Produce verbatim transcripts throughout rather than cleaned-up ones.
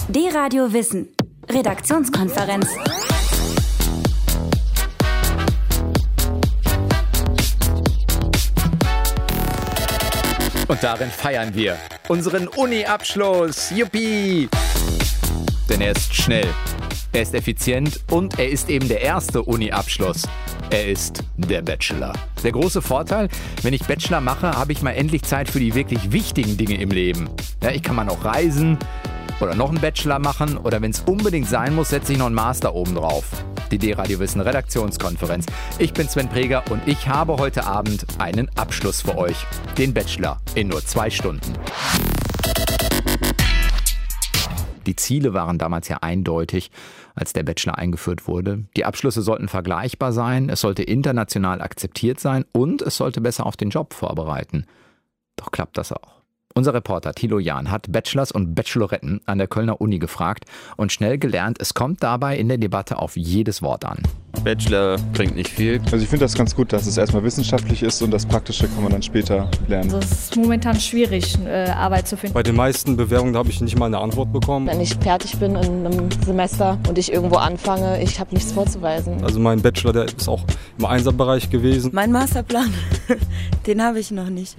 D-Radio Wissen. Redaktionskonferenz. Und darin feiern wir unseren Uni-Abschluss. Juppie! Denn er ist schnell, er ist effizient und er ist eben der erste Uni-Abschluss. Er ist der Bachelor. Der große Vorteil, wenn ich Bachelor mache, habe ich mal endlich Zeit für die wirklich wichtigen Dinge im Leben. Ja, ich kann mal noch reisen oder noch einen Bachelor machen oder wenn es unbedingt sein muss, setze ich noch einen Master oben drauf. Die D-Radio Wissen Redaktionskonferenz. Ich bin Sven Preger und ich habe heute Abend einen Abschluss für euch. Den Bachelor in nur zwei Stunden. Die Ziele waren damals ja eindeutig, als der Bachelor eingeführt wurde. Die Abschlüsse sollten vergleichbar sein, es sollte international akzeptiert sein und es sollte besser auf den Job vorbereiten. Doch klappt das auch? Unser Reporter Thilo Jahn hat Bachelors und Bacheloretten an der Kölner Uni gefragt und schnell gelernt, es kommt dabei in der Debatte auf jedes Wort an. Bachelor bringt nicht viel. Also ich finde das ganz gut, dass es erstmal wissenschaftlich ist und das Praktische kann man dann später lernen. Also es ist momentan schwierig, äh, Arbeit zu finden. Bei den meisten Bewerbungen habe ich nicht mal eine Antwort bekommen. Wenn ich fertig bin in einem Semester und ich irgendwo anfange, ich habe nichts vorzuweisen. Also mein Bachelor, der ist auch im Einserbereich gewesen. Mein Masterplan, den habe ich noch nicht.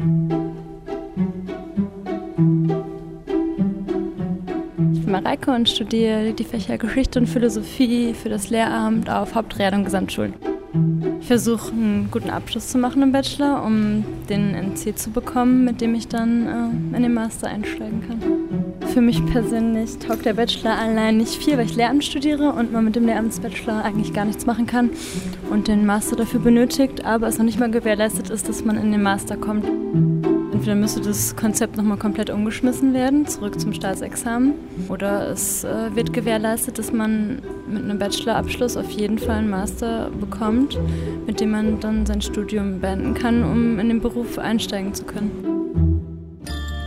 Ich bin Mareike und studiere die Fächer Geschichte und Philosophie für das Lehramt auf Hauptreal- und Gesamtschulen. Ich versuche, einen guten Abschluss zu machen im Bachelor, um den N C zu bekommen, mit dem ich dann äh, in den Master einsteigen kann. Für mich persönlich taugt der Bachelor allein nicht viel, weil ich Lehramt studiere und man mit dem Lehramtsbachelor eigentlich gar nichts machen kann und den Master dafür benötigt, aber es noch nicht mal gewährleistet ist, dass man in den Master kommt. Entweder müsste das Konzept nochmal komplett umgeschmissen werden, zurück zum Staatsexamen, oder es äh, wird gewährleistet, dass man mit einem Bachelorabschluss auf jeden Fall einen Master bekommt, mit dem man dann sein Studium beenden kann, um in den Beruf einsteigen zu können.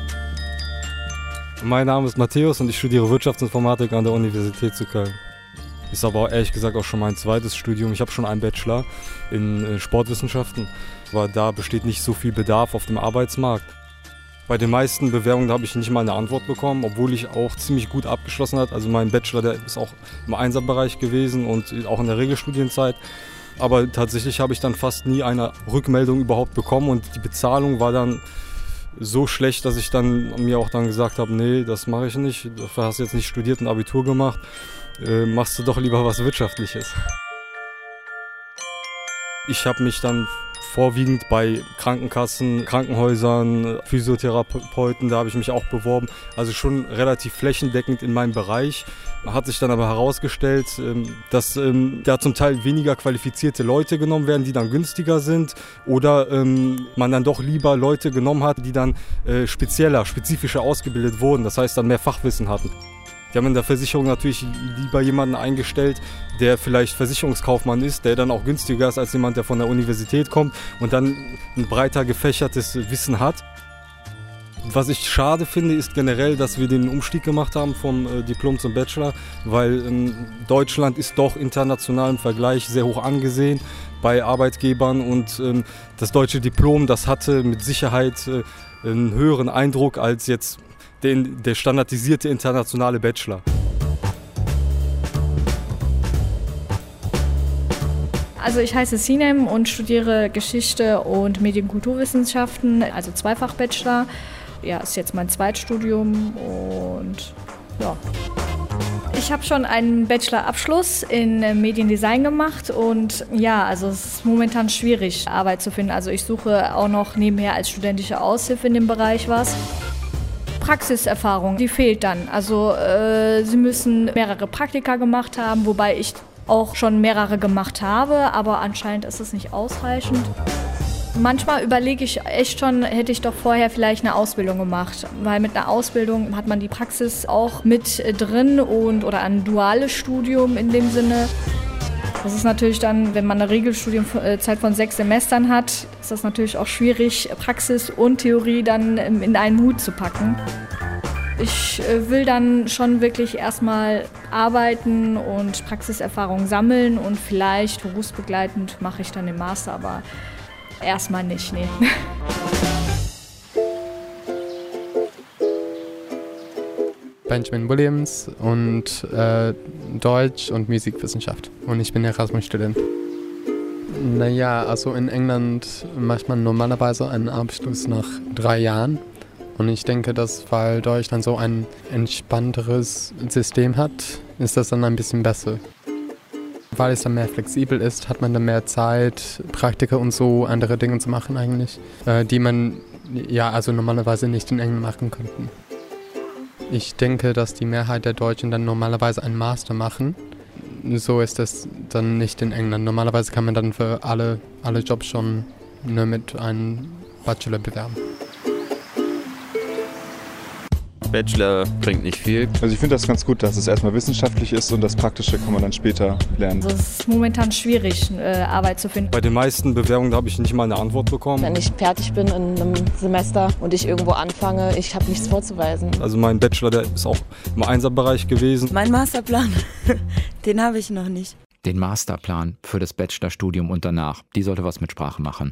Mein Name ist Matthäus und ich studiere Wirtschaftsinformatik an der Universität zu Köln. Ist aber auch, ehrlich gesagt auch schon mein zweites Studium. Ich habe schon einen Bachelor in Sportwissenschaften, aber da besteht nicht so viel Bedarf auf dem Arbeitsmarkt. Bei den meisten Bewerbungen habe ich nicht mal eine Antwort bekommen, obwohl ich auch ziemlich gut abgeschlossen habe. Also mein Bachelor, der ist auch im Einserbereich gewesen und auch in der Regelstudienzeit. Aber tatsächlich habe ich dann fast nie eine Rückmeldung überhaupt bekommen und die Bezahlung war dann so schlecht, dass ich dann mir auch dann gesagt habe, nee, das mache ich nicht. Dafür hast du jetzt nicht studiert und Abitur gemacht. Äh, machst du doch lieber was Wirtschaftliches. Ich habe mich dann vorwiegend bei Krankenkassen, Krankenhäusern, Physiotherapeuten, da habe ich mich auch beworben. Also schon relativ flächendeckend in meinem Bereich. Hat sich dann aber herausgestellt, dass da zum Teil weniger qualifizierte Leute genommen werden, die dann günstiger sind. Oder man dann doch lieber Leute genommen hat, die dann spezieller, spezifischer ausgebildet wurden. Das heißt, dann mehr Fachwissen hatten. Die haben in der Versicherung natürlich lieber jemanden eingestellt, der vielleicht Versicherungskaufmann ist, der dann auch günstiger ist als jemand, der von der Universität kommt und dann ein breiter gefächertes Wissen hat. Was ich schade finde, ist generell, dass wir den Umstieg gemacht haben vom äh, Diplom zum Bachelor, weil ähm, Deutschland ist doch international im Vergleich sehr hoch angesehen bei Arbeitgebern und ähm, das deutsche Diplom, das hatte mit Sicherheit äh, einen höheren Eindruck als jetzt Den, der standardisierte internationale Bachelor. Also ich heiße Sinem und studiere Geschichte und Medienkulturwissenschaften, also Zweifach-Bachelor. Ja, ist jetzt mein Zweitstudium und ja. Ich habe schon einen Bachelor-Abschluss in Mediendesign gemacht und ja, also es ist momentan schwierig, Arbeit zu finden. Also ich suche auch noch nebenher als studentische Aushilfe in dem Bereich was. Praxiserfahrung, die fehlt dann. Also äh, sie müssen mehrere Praktika gemacht haben, wobei ich auch schon mehrere gemacht habe, aber anscheinend ist es nicht ausreichend. Manchmal überlege ich echt schon, hätte ich doch vorher vielleicht eine Ausbildung gemacht, weil mit einer Ausbildung hat man die Praxis auch mit drin und oder ein duales Studium in dem Sinne. Das ist natürlich dann, wenn man eine Regelstudienzeit von sechs Semestern hat, ist das natürlich auch schwierig, Praxis und Theorie dann in einen Hut zu packen. Ich will dann schon wirklich erstmal arbeiten und Praxiserfahrung sammeln und vielleicht berufsbegleitend mache ich dann den Master, aber erstmal nicht, nee. Benjamin Williams und äh, Deutsch und Musikwissenschaft. Und ich bin Erasmus-Student. Naja, also in England macht man normalerweise einen Abschluss nach drei Jahren. Und ich denke, dass weil Deutschland so ein entspannteres System hat, ist das dann ein bisschen besser. Weil es dann mehr flexibel ist, hat man dann mehr Zeit, Praktika und so andere Dinge zu machen eigentlich, äh, die man ja also normalerweise nicht in England machen könnte. Ich denke, dass die Mehrheit der Deutschen dann normalerweise einen Master machen. So ist das dann nicht in England. Normalerweise kann man dann für alle, alle Jobs schon nur mit einem Bachelor bewerben. Bachelor bringt nicht viel. Also ich finde das ganz gut, dass es erstmal wissenschaftlich ist und das Praktische kann man dann später lernen. Also es ist momentan schwierig, äh, Arbeit zu finden. Bei den meisten Bewerbungen habe ich nicht mal eine Antwort bekommen. Wenn ich fertig bin in einem Semester und ich irgendwo anfange, ich habe nichts vorzuweisen. Also mein Bachelor, der ist auch im Einserbereich gewesen. Mein Masterplan, den habe ich noch nicht. Den Masterplan für das Bachelorstudium und danach, die sollte was mit Sprache machen.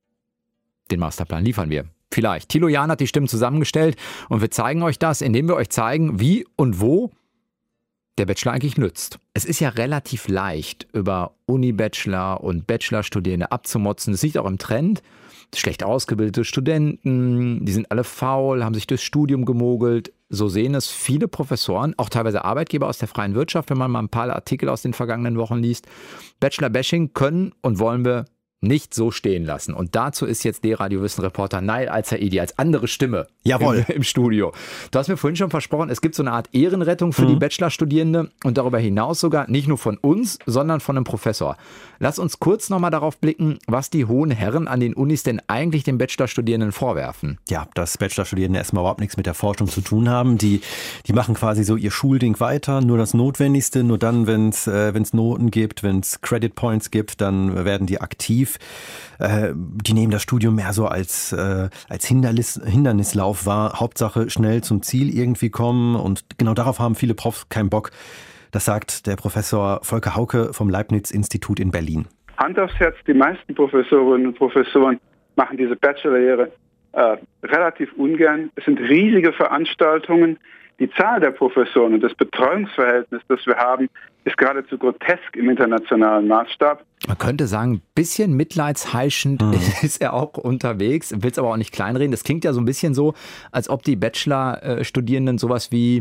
Den Masterplan liefern wir. Vielleicht. Thilo Jahn hat die Stimmen zusammengestellt und wir zeigen euch das, indem wir euch zeigen, wie und wo der Bachelor eigentlich nützt. Es ist ja relativ leicht, über Uni-Bachelor und Bachelorstudierende abzumotzen. Das liegt auch im Trend. Schlecht ausgebildete Studenten, die sind alle faul, haben sich durchs Studium gemogelt. So sehen es viele Professoren, auch teilweise Arbeitgeber aus der freien Wirtschaft, wenn man mal ein paar Artikel aus den vergangenen Wochen liest. Bachelor-Bashing können und wollen wir nicht so stehen lassen. Und dazu ist jetzt D-Radio-Wissen-Reporter Nail Al-Saidi als andere Stimme Jawohl. Im, im Studio. Du hast mir vorhin schon versprochen, es gibt so eine Art Ehrenrettung für mhm. die Bachelorstudierende und darüber hinaus sogar nicht nur von uns, sondern von einem Professor. Lass uns kurz nochmal darauf blicken, was die hohen Herren an den Unis denn eigentlich den Bachelorstudierenden vorwerfen. Ja, dass Bachelorstudierende erstmal überhaupt nichts mit der Forschung zu tun haben. Die, die machen quasi so ihr Schulding weiter, nur das Notwendigste. Nur dann, wenn es äh, wenn's Noten gibt, wenn es Credit Points gibt, dann werden die aktiv. Äh, die nehmen das Studium mehr so als, äh, als Hindernis, Hindernislauf wahr. Hauptsache schnell zum Ziel irgendwie kommen. Und genau darauf haben viele Profs keinen Bock. Das sagt der Professor Volker Hauke vom Leibniz-Institut in Berlin. Hand aufs Herz, die meisten Professorinnen und Professoren machen diese Bachelorlehre äh, relativ ungern. Es sind riesige Veranstaltungen. Die Zahl der Professoren und das Betreuungsverhältnis, das wir haben, ist geradezu grotesk im internationalen Maßstab. Man könnte sagen, ein bisschen mitleidsheischend mhm. ist er auch unterwegs, will es aber auch nicht kleinreden. Das klingt ja so ein bisschen so, als ob die Bachelor-Studierenden sowas wie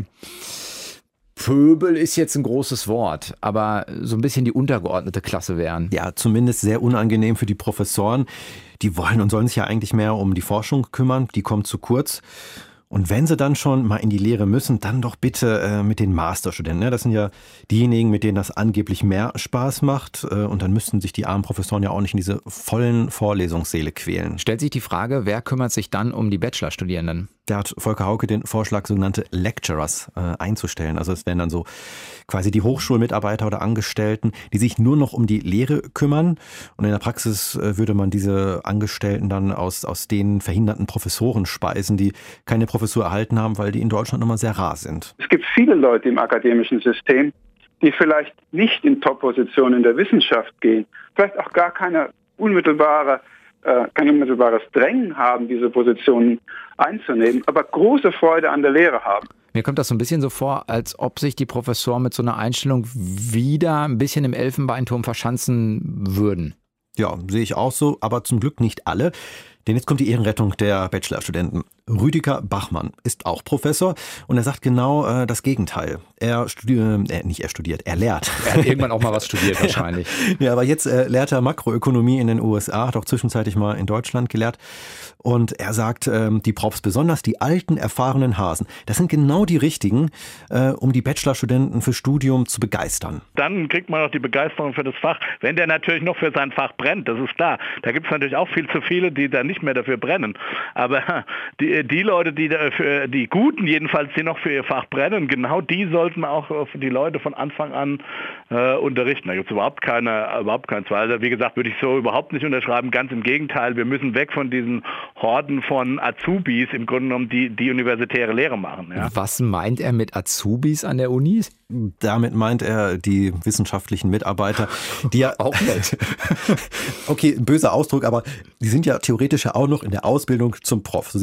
Pöbel ist jetzt ein großes Wort, aber so ein bisschen die untergeordnete Klasse wären. Ja, zumindest sehr unangenehm für die Professoren. Die wollen und sollen sich ja eigentlich mehr um die Forschung kümmern, die kommt zu kurz. Und wenn sie dann schon mal in die Lehre müssen, dann doch bitte äh, mit den Masterstudenten. Ne? Das sind ja diejenigen, mit denen das angeblich mehr Spaß macht. Äh, und dann müssten sich die armen Professoren ja auch nicht in diese vollen Vorlesungssäle quälen. Stellt sich die Frage, wer kümmert sich dann um die Bachelorstudierenden? Da hat Volker Hauke den Vorschlag, sogenannte Lecturers äh, einzustellen. Also es wären dann so quasi die Hochschulmitarbeiter oder Angestellten, die sich nur noch um die Lehre kümmern. Und in der Praxis äh, würde man diese Angestellten dann aus, aus den verhinderten Professoren speisen, die keine Professur erhalten haben, weil die in Deutschland immer sehr rar sind. Es gibt viele Leute im akademischen System, die vielleicht nicht in Top-Positionen in der Wissenschaft gehen, vielleicht auch gar keine unmittelbare kein unmittelbares Drängen haben, diese Positionen einzunehmen, aber große Freude an der Lehre haben. Mir kommt das so ein bisschen so vor, als ob sich die Professoren mit so einer Einstellung wieder ein bisschen im Elfenbeinturm verschanzen würden. Ja, sehe ich auch so, aber zum Glück nicht alle. Denn jetzt kommt die Ehrenrettung der Bachelorstudenten. Rüdiger Bachmann ist auch Professor und er sagt genau äh, das Gegenteil. Er studiert, äh, nicht er studiert, er lehrt. Er hat irgendwann auch mal was studiert wahrscheinlich. Ja, ja, aber jetzt äh, lehrt er Makroökonomie in den U S A, hat auch zwischenzeitlich mal in Deutschland gelehrt. Und er sagt, ähm, die Profs, besonders die alten, erfahrenen Hasen, das sind genau die richtigen, äh, um die Bachelorstudenten fürs Studium zu begeistern. Dann kriegt man auch die Begeisterung für das Fach, wenn der natürlich noch für sein Fach brennt, das ist klar. Da gibt es natürlich auch viel zu viele, die da nicht mehr dafür brennen. Aber die, die Leute, die dafür, die Guten jedenfalls, die noch für ihr Fach brennen, genau die sollten auch die Leute von Anfang an äh, unterrichten. Da gibt es überhaupt keine, überhaupt keinen Zweifel. Also wie gesagt, würde ich so überhaupt nicht unterschreiben. Ganz im Gegenteil, wir müssen weg von diesen Horden von Azubis, im Grunde genommen, die die universitäre Lehre machen. Ja. Was meint er mit Azubis an der Uni? Damit meint er die wissenschaftlichen Mitarbeiter, die ja auch nicht. Okay, ein böser Ausdruck, aber die sind ja theoretisch ja auch noch in der Ausbildung zum Prof. So sieht es ja das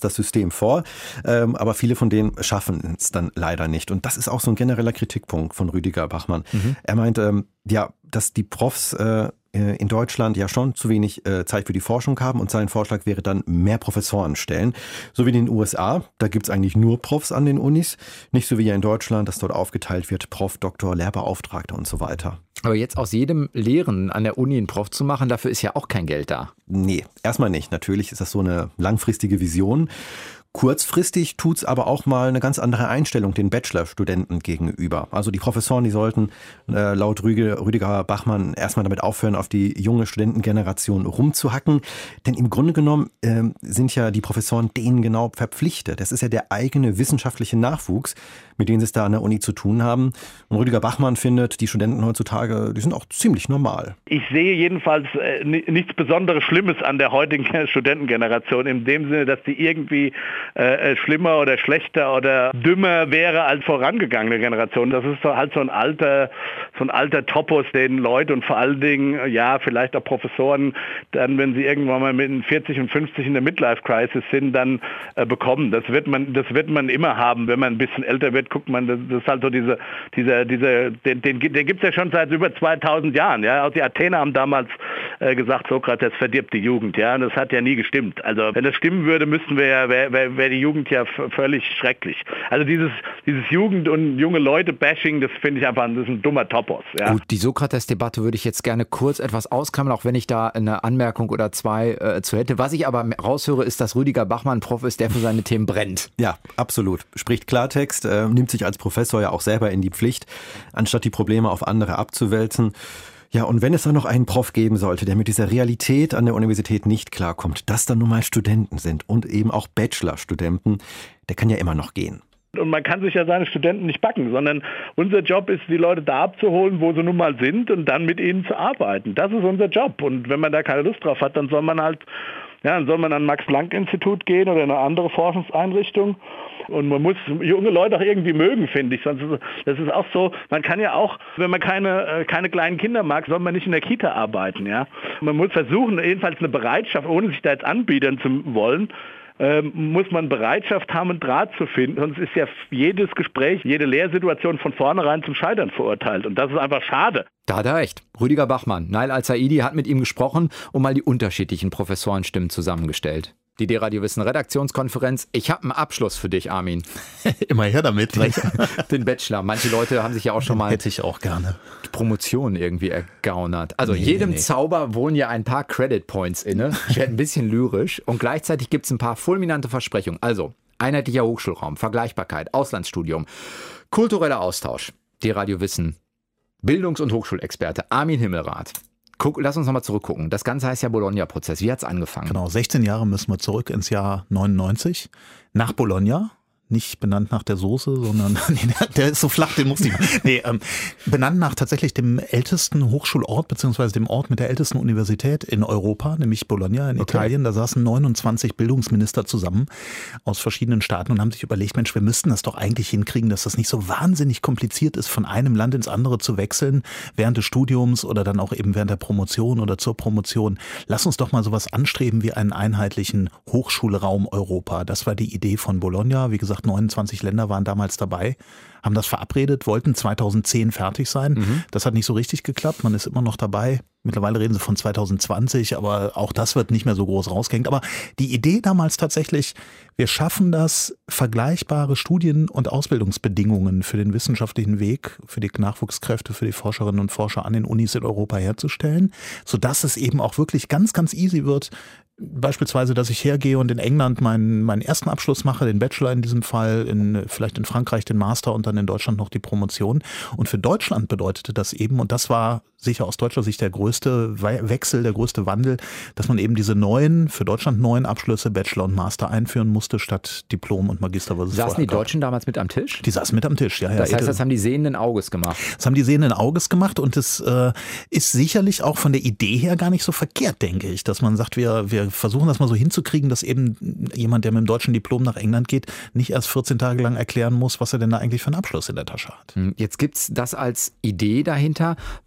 uns das System vor, ähm, aber viele von denen schaffen es dann leider nicht. Und das ist auch so ein genereller Kritikpunkt von Rüdiger Bachmann. Mhm. Er meint, ähm, ja, dass die Profs äh, in Deutschland ja schon zu wenig äh, Zeit für die Forschung haben und sein Vorschlag wäre dann mehr Professoren stellen. So wie in den U S A, da gibt's eigentlich nur Profs an den Unis, nicht so wie ja in Deutschland, dass dort aufgeteilt wird, Prof, Doktor, Lehrbeauftragter und so weiter. Aber jetzt aus jedem Lehrenden an der Uni einen Prof zu machen, dafür ist ja auch kein Geld da. Nee, erstmal nicht. Natürlich ist das so eine langfristige Vision. Kurzfristig tut's aber auch mal eine ganz andere Einstellung den Bachelorstudenten gegenüber. Also die Professoren, die sollten äh, laut Rüge, Rüdiger Bachmann erstmal damit aufhören, auf die junge Studentengeneration rumzuhacken. Denn im Grunde genommen äh, sind ja die Professoren denen genau verpflichtet. Das ist ja der eigene wissenschaftliche Nachwuchs, mit denen sie es da an der Uni zu tun haben. Und Rüdiger Bachmann findet, die Studenten heutzutage, die sind auch ziemlich normal. Ich sehe jedenfalls äh, nichts Besonderes Schlimmes an der heutigen Studentengeneration, in dem Sinne, dass die irgendwie äh, schlimmer oder schlechter oder dümmer wäre als vorangegangene Generation. Das ist so halt so ein alter, so ein alter Topos, den Leute und vor allen Dingen, ja, vielleicht auch Professoren, dann, wenn sie irgendwann mal mit vierzig und fünfzig in der Midlife-Crisis sind, dann äh, bekommen. Das wird man, das wird man immer haben, wenn man ein bisschen älter wird. Guckt man, das ist halt so diese, dieser, dieser, den, den, den gibt es ja schon seit über zweitausend Jahren. Ja, auch die Athener haben damals äh, gesagt, Sokrates verdirbt die Jugend. Ja, und das hat ja nie gestimmt. Also wenn das stimmen würde, müssten wir ja, wäre wär, wär die Jugend ja f- völlig schrecklich. Also dieses, dieses Jugend- und junge Leute-Bashing, das finde ich einfach, das ist ein dummer Topos. Ja. Gut, die Sokrates-Debatte würde ich jetzt gerne kurz etwas ausklammern, auch wenn ich da eine Anmerkung oder zwei äh, zu hätte. Was ich aber raushöre, ist, dass Rüdiger Bachmann ein Prof ist, der für seine Themen brennt. Ja, absolut. Spricht Klartext, äh, nimmt sich als Professor ja auch selber in die Pflicht, anstatt die Probleme auf andere abzuwälzen. Ja, und wenn es dann noch einen Prof geben sollte, der mit dieser Realität an der Universität nicht klarkommt, dass dann nun mal Studenten sind und eben auch Bachelorstudenten, der kann ja immer noch gehen. Und man kann sich ja seine Studenten nicht backen, sondern unser Job ist, die Leute da abzuholen, wo sie nun mal sind und dann mit ihnen zu arbeiten. Das ist unser Job. Und wenn man da keine Lust drauf hat, dann soll man halt, ja, dann soll man an Max-Planck-Institut gehen oder eine andere Forschungseinrichtung. Und man muss junge Leute auch irgendwie mögen, finde ich. Sonst ist, das ist auch so, man kann ja auch, wenn man keine, keine kleinen Kinder mag, soll man nicht in der Kita arbeiten. Ja? Man muss versuchen, jedenfalls eine Bereitschaft, ohne sich da jetzt anbiedern zu wollen, ähm, muss man Bereitschaft haben, einen Draht zu finden. Sonst ist ja jedes Gespräch, jede Lehrsituation von vornherein zum Scheitern verurteilt. Und das ist einfach schade. Da hat er recht. Rüdiger Bachmann, Nail Al-Saidi hat mit ihm gesprochen und mal die unterschiedlichen Professorenstimmen zusammengestellt. Die D-Radio Wissen Redaktionskonferenz. Ich habe einen Abschluss für dich, Armin. Immer her damit. Den Bachelor. Manche Leute haben sich ja auch schon mal hätte ich auch gerne die Promotion irgendwie ergaunert. Also nee, jedem nee, nee. Zauber wohnen ja ein paar Credit Points inne. Ich werde ein bisschen lyrisch und gleichzeitig gibt es ein paar fulminante Versprechungen. Also einheitlicher Hochschulraum, Vergleichbarkeit, Auslandsstudium, kultureller Austausch. D-Radio Wissen Bildungs- und Hochschulexperte Armin Himmelrath. Guck, lass uns nochmal zurückgucken. Das Ganze heißt ja Bologna-Prozess. Wie hat es angefangen? Genau, sechzehn Jahre müssen wir zurück ins Jahr neunundneunzig. Nach Bologna. Nicht benannt nach der Soße, sondern nee, der ist so flach, den muss ich nee, ähm, benannt nach tatsächlich dem ältesten Hochschulort, beziehungsweise dem Ort mit der ältesten Universität in Europa, nämlich Bologna in okay. Italien. Da saßen neunundzwanzig Bildungsminister zusammen aus verschiedenen Staaten und haben sich überlegt, Mensch, wir müssten das doch eigentlich hinkriegen, dass das nicht so wahnsinnig kompliziert ist, von einem Land ins andere zu wechseln, während des Studiums oder dann auch eben während der Promotion oder zur Promotion. Lass uns doch mal sowas anstreben wie einen einheitlichen Hochschulraum Europa. Das war die Idee von Bologna. Wie gesagt, neunundzwanzig Länder waren damals dabei, haben das verabredet, wollten zweitausendzehn fertig sein. Mhm. Das hat nicht so richtig geklappt, man ist immer noch dabei. Mittlerweile reden sie von zweitausendzwanzig, aber auch das wird nicht mehr so groß rausgehängt. Aber die Idee damals tatsächlich, wir schaffen das, vergleichbare Studien- und Ausbildungsbedingungen für den wissenschaftlichen Weg, für die Nachwuchskräfte, für die Forscherinnen und Forscher an den Unis in Europa herzustellen, sodass es eben auch wirklich ganz, ganz easy wird, beispielsweise, dass ich hergehe und in England meinen, meinen ersten Abschluss mache, den Bachelor in diesem Fall, in, vielleicht in Frankreich den Master und dann in Deutschland noch die Promotion. Und für Deutschland bedeutete das eben, und das war sicher aus deutscher Sicht der größte Wechsel, der größte Wandel, dass man eben diese neuen, für Deutschland neuen Abschlüsse, Bachelor und Master einführen musste, statt Diplom und Magister. Was es saßen die gab. Deutschen damals mit am Tisch? Die saßen mit am Tisch, ja. Das ja, heißt, das haben die sehenden Auges gemacht? Das haben die sehenden Auges gemacht und es äh, ist sicherlich auch von der Idee her gar nicht so verkehrt, denke ich, dass man sagt, wir, wir versuchen das mal so hinzukriegen, dass eben jemand, der mit dem deutschen Diplom nach England geht, nicht erst vierzehn Tage lang erklären muss, was er denn da eigentlich für einen Abschluss in der Tasche hat. Jetzt gibt's das als Idee dahinter, war von vornherein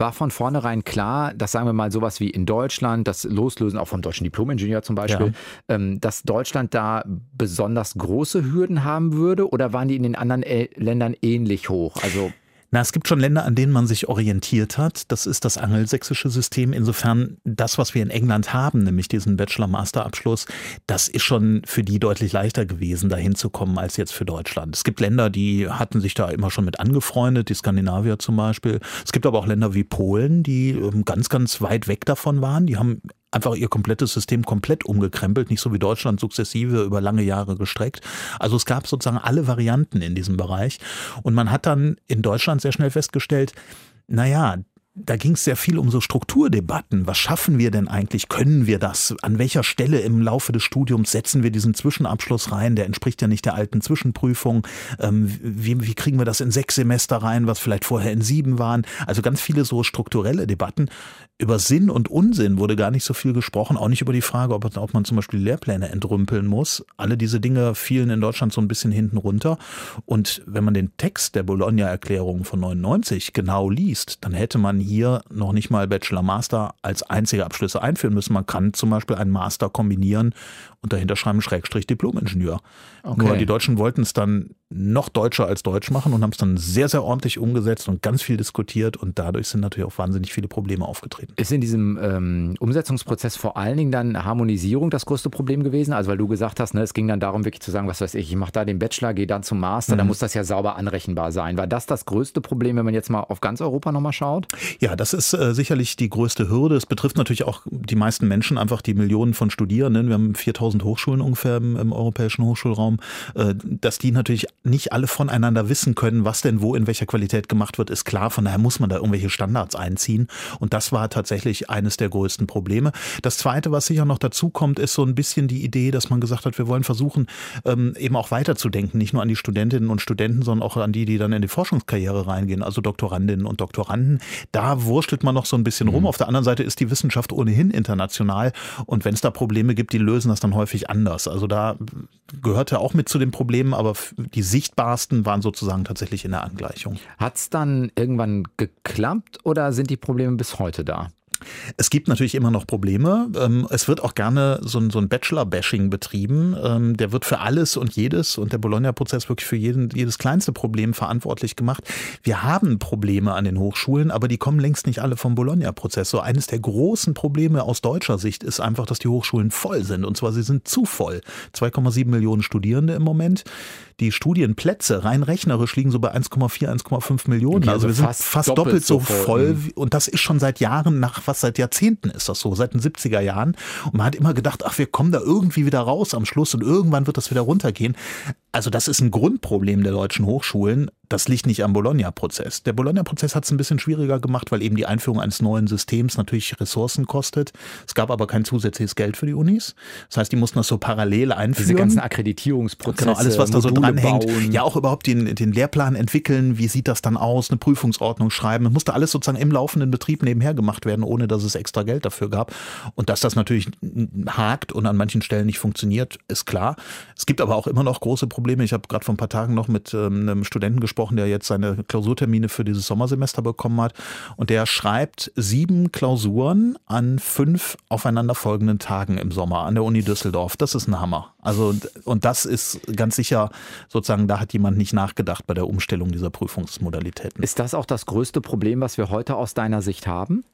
vornherein klar, dass, sagen wir mal, sowas wie in Deutschland, das Loslösen auch vom deutschen Diplom-Ingenieur zum Beispiel, ja. ähm, dass Deutschland da besonders große Hürden haben würde oder waren die in den anderen äh, Ländern ähnlich hoch? Also Na, es gibt schon Länder, an denen man sich orientiert hat. Das ist das angelsächsische System. Insofern das, was wir in England haben, nämlich diesen Bachelor-Master-Abschluss, das ist schon für die deutlich leichter gewesen, da hinzukommen als jetzt für Deutschland. Es gibt Länder, die hatten sich da immer schon mit angefreundet, die Skandinavier zum Beispiel. Es gibt aber auch Länder wie Polen, die ganz, ganz weit weg davon waren. Die haben einfach ihr komplettes System komplett umgekrempelt, nicht so wie Deutschland sukzessive über lange Jahre gestreckt. Also es gab sozusagen alle Varianten in diesem Bereich. Und man hat dann in Deutschland sehr schnell festgestellt, naja, da ging es sehr viel um so Strukturdebatten. Was schaffen wir denn eigentlich? Können wir das? An welcher Stelle im Laufe des Studiums setzen wir diesen Zwischenabschluss rein? Der entspricht ja nicht der alten Zwischenprüfung. Ähm, wie, wie kriegen wir das in sechs Semester rein, was vielleicht vorher in sieben waren? Also ganz viele so strukturelle Debatten. Über Sinn und Unsinn wurde gar nicht so viel gesprochen. Auch nicht über die Frage, ob, ob man zum Beispiel Lehrpläne entrümpeln muss. Alle diese Dinge fielen in Deutschland so ein bisschen hinten runter. Und wenn man den Text der Bologna-Erklärung von neunundneunzig genau liest, dann hätte man hier noch nicht mal Bachelor-Master als einzige Abschlüsse einführen müssen. Man kann zum Beispiel einen Master kombinieren und dahinter schreiben Schrägstrich Diplom-Ingenieur. Okay. Nur die Deutschen wollten es dann noch deutscher als deutsch machen und haben es dann sehr, sehr ordentlich umgesetzt und ganz viel diskutiert und dadurch sind natürlich auch wahnsinnig viele Probleme aufgetreten. Ist in diesem ähm, Umsetzungsprozess vor allen Dingen dann Harmonisierung das größte Problem gewesen? Also weil du gesagt hast, ne, es ging dann darum wirklich zu sagen, was weiß ich, ich mache da den Bachelor, gehe dann zum Master, mhm. da muss das ja sauber anrechenbar sein. War das das größte Problem, wenn man jetzt mal auf ganz Europa nochmal schaut? Ja, das ist äh, sicherlich die größte Hürde. Es betrifft natürlich auch die meisten Menschen, einfach die Millionen von Studierenden. Wir haben viertausend Hochschulen ungefähr im, im europäischen Hochschulraum. Äh, dass die natürlich nicht alle voneinander wissen können, was denn wo in welcher Qualität gemacht wird, ist klar. Von daher muss man da irgendwelche Standards einziehen. Und das war tatsächlich eines der größten Probleme. Das Zweite, was sicher noch dazu kommt, ist so ein bisschen die Idee, dass man gesagt hat, wir wollen versuchen, ähm, eben auch weiterzudenken. Nicht nur an die Studentinnen und Studenten, sondern auch an die, die dann in die Forschungskarriere reingehen, also Doktorandinnen und Doktoranden. Da wurstelt man noch so ein bisschen rum. Auf der anderen Seite ist die Wissenschaft ohnehin international. Und wenn es da Probleme gibt, die lösen das dann häufig anders. Also da gehörte auch mit zu den Problemen, aber die sichtbarsten waren sozusagen tatsächlich in der Angleichung. Hat es dann irgendwann geklappt oder sind die Probleme bis heute da? Es gibt natürlich immer noch Probleme. Es wird auch gerne so ein, so ein Bachelor-Bashing betrieben. Der wird für alles und jedes und der Bologna-Prozess wirklich für jeden, jedes kleinste Problem verantwortlich gemacht. Wir haben Probleme an den Hochschulen, aber die kommen längst nicht alle vom Bologna-Prozess. So eines der großen Probleme aus deutscher Sicht ist einfach, dass die Hochschulen voll sind. Und zwar sie sind zu voll. zwei Komma sieben Millionen Studierende im Moment. Die Studienplätze rein rechnerisch liegen so bei eins Komma vier, eins Komma fünf Millionen. Okay, also, also wir sind fast, fast doppelt, doppelt so voll. voll. Und das ist schon seit Jahren, nach fast seit Jahrzehnten ist das so, seit den siebziger Jahren. Und man hat immer gedacht, ach, wir kommen da irgendwie wieder raus am Schluss und irgendwann wird das wieder runtergehen. Also das ist ein Grundproblem der deutschen Hochschulen. Das liegt nicht am Bologna-Prozess. Der Bologna-Prozess hat es ein bisschen schwieriger gemacht, weil eben die Einführung eines neuen Systems natürlich Ressourcen kostet. Es gab aber kein zusätzliches Geld für die Unis. Das heißt, die mussten das so parallel einführen. Diese ganzen Akkreditierungsprozesse, genau, alles, was da so Module dranhängt. bauen. Ja, auch überhaupt den, den Lehrplan entwickeln. Wie sieht das dann aus? Eine Prüfungsordnung schreiben. Das musste alles sozusagen im laufenden Betrieb nebenher gemacht werden, ohne dass es extra Geld dafür gab. Und dass das natürlich hakt und an manchen Stellen nicht funktioniert, ist klar. Es gibt aber auch immer noch große Probleme. Ich habe gerade vor ein paar Tagen noch mit ähm, einem Studenten gesprochen, der jetzt seine Klausurtermine für dieses Sommersemester bekommen hat. Und der schreibt sieben Klausuren an fünf aufeinanderfolgenden Tagen im Sommer an der Uni Düsseldorf. Das ist ein Hammer. Also, und das ist ganz sicher sozusagen, da hat jemand nicht nachgedacht bei der Umstellung dieser Prüfungsmodalitäten. Ist das auch das größte Problem, was wir heute aus deiner Sicht haben?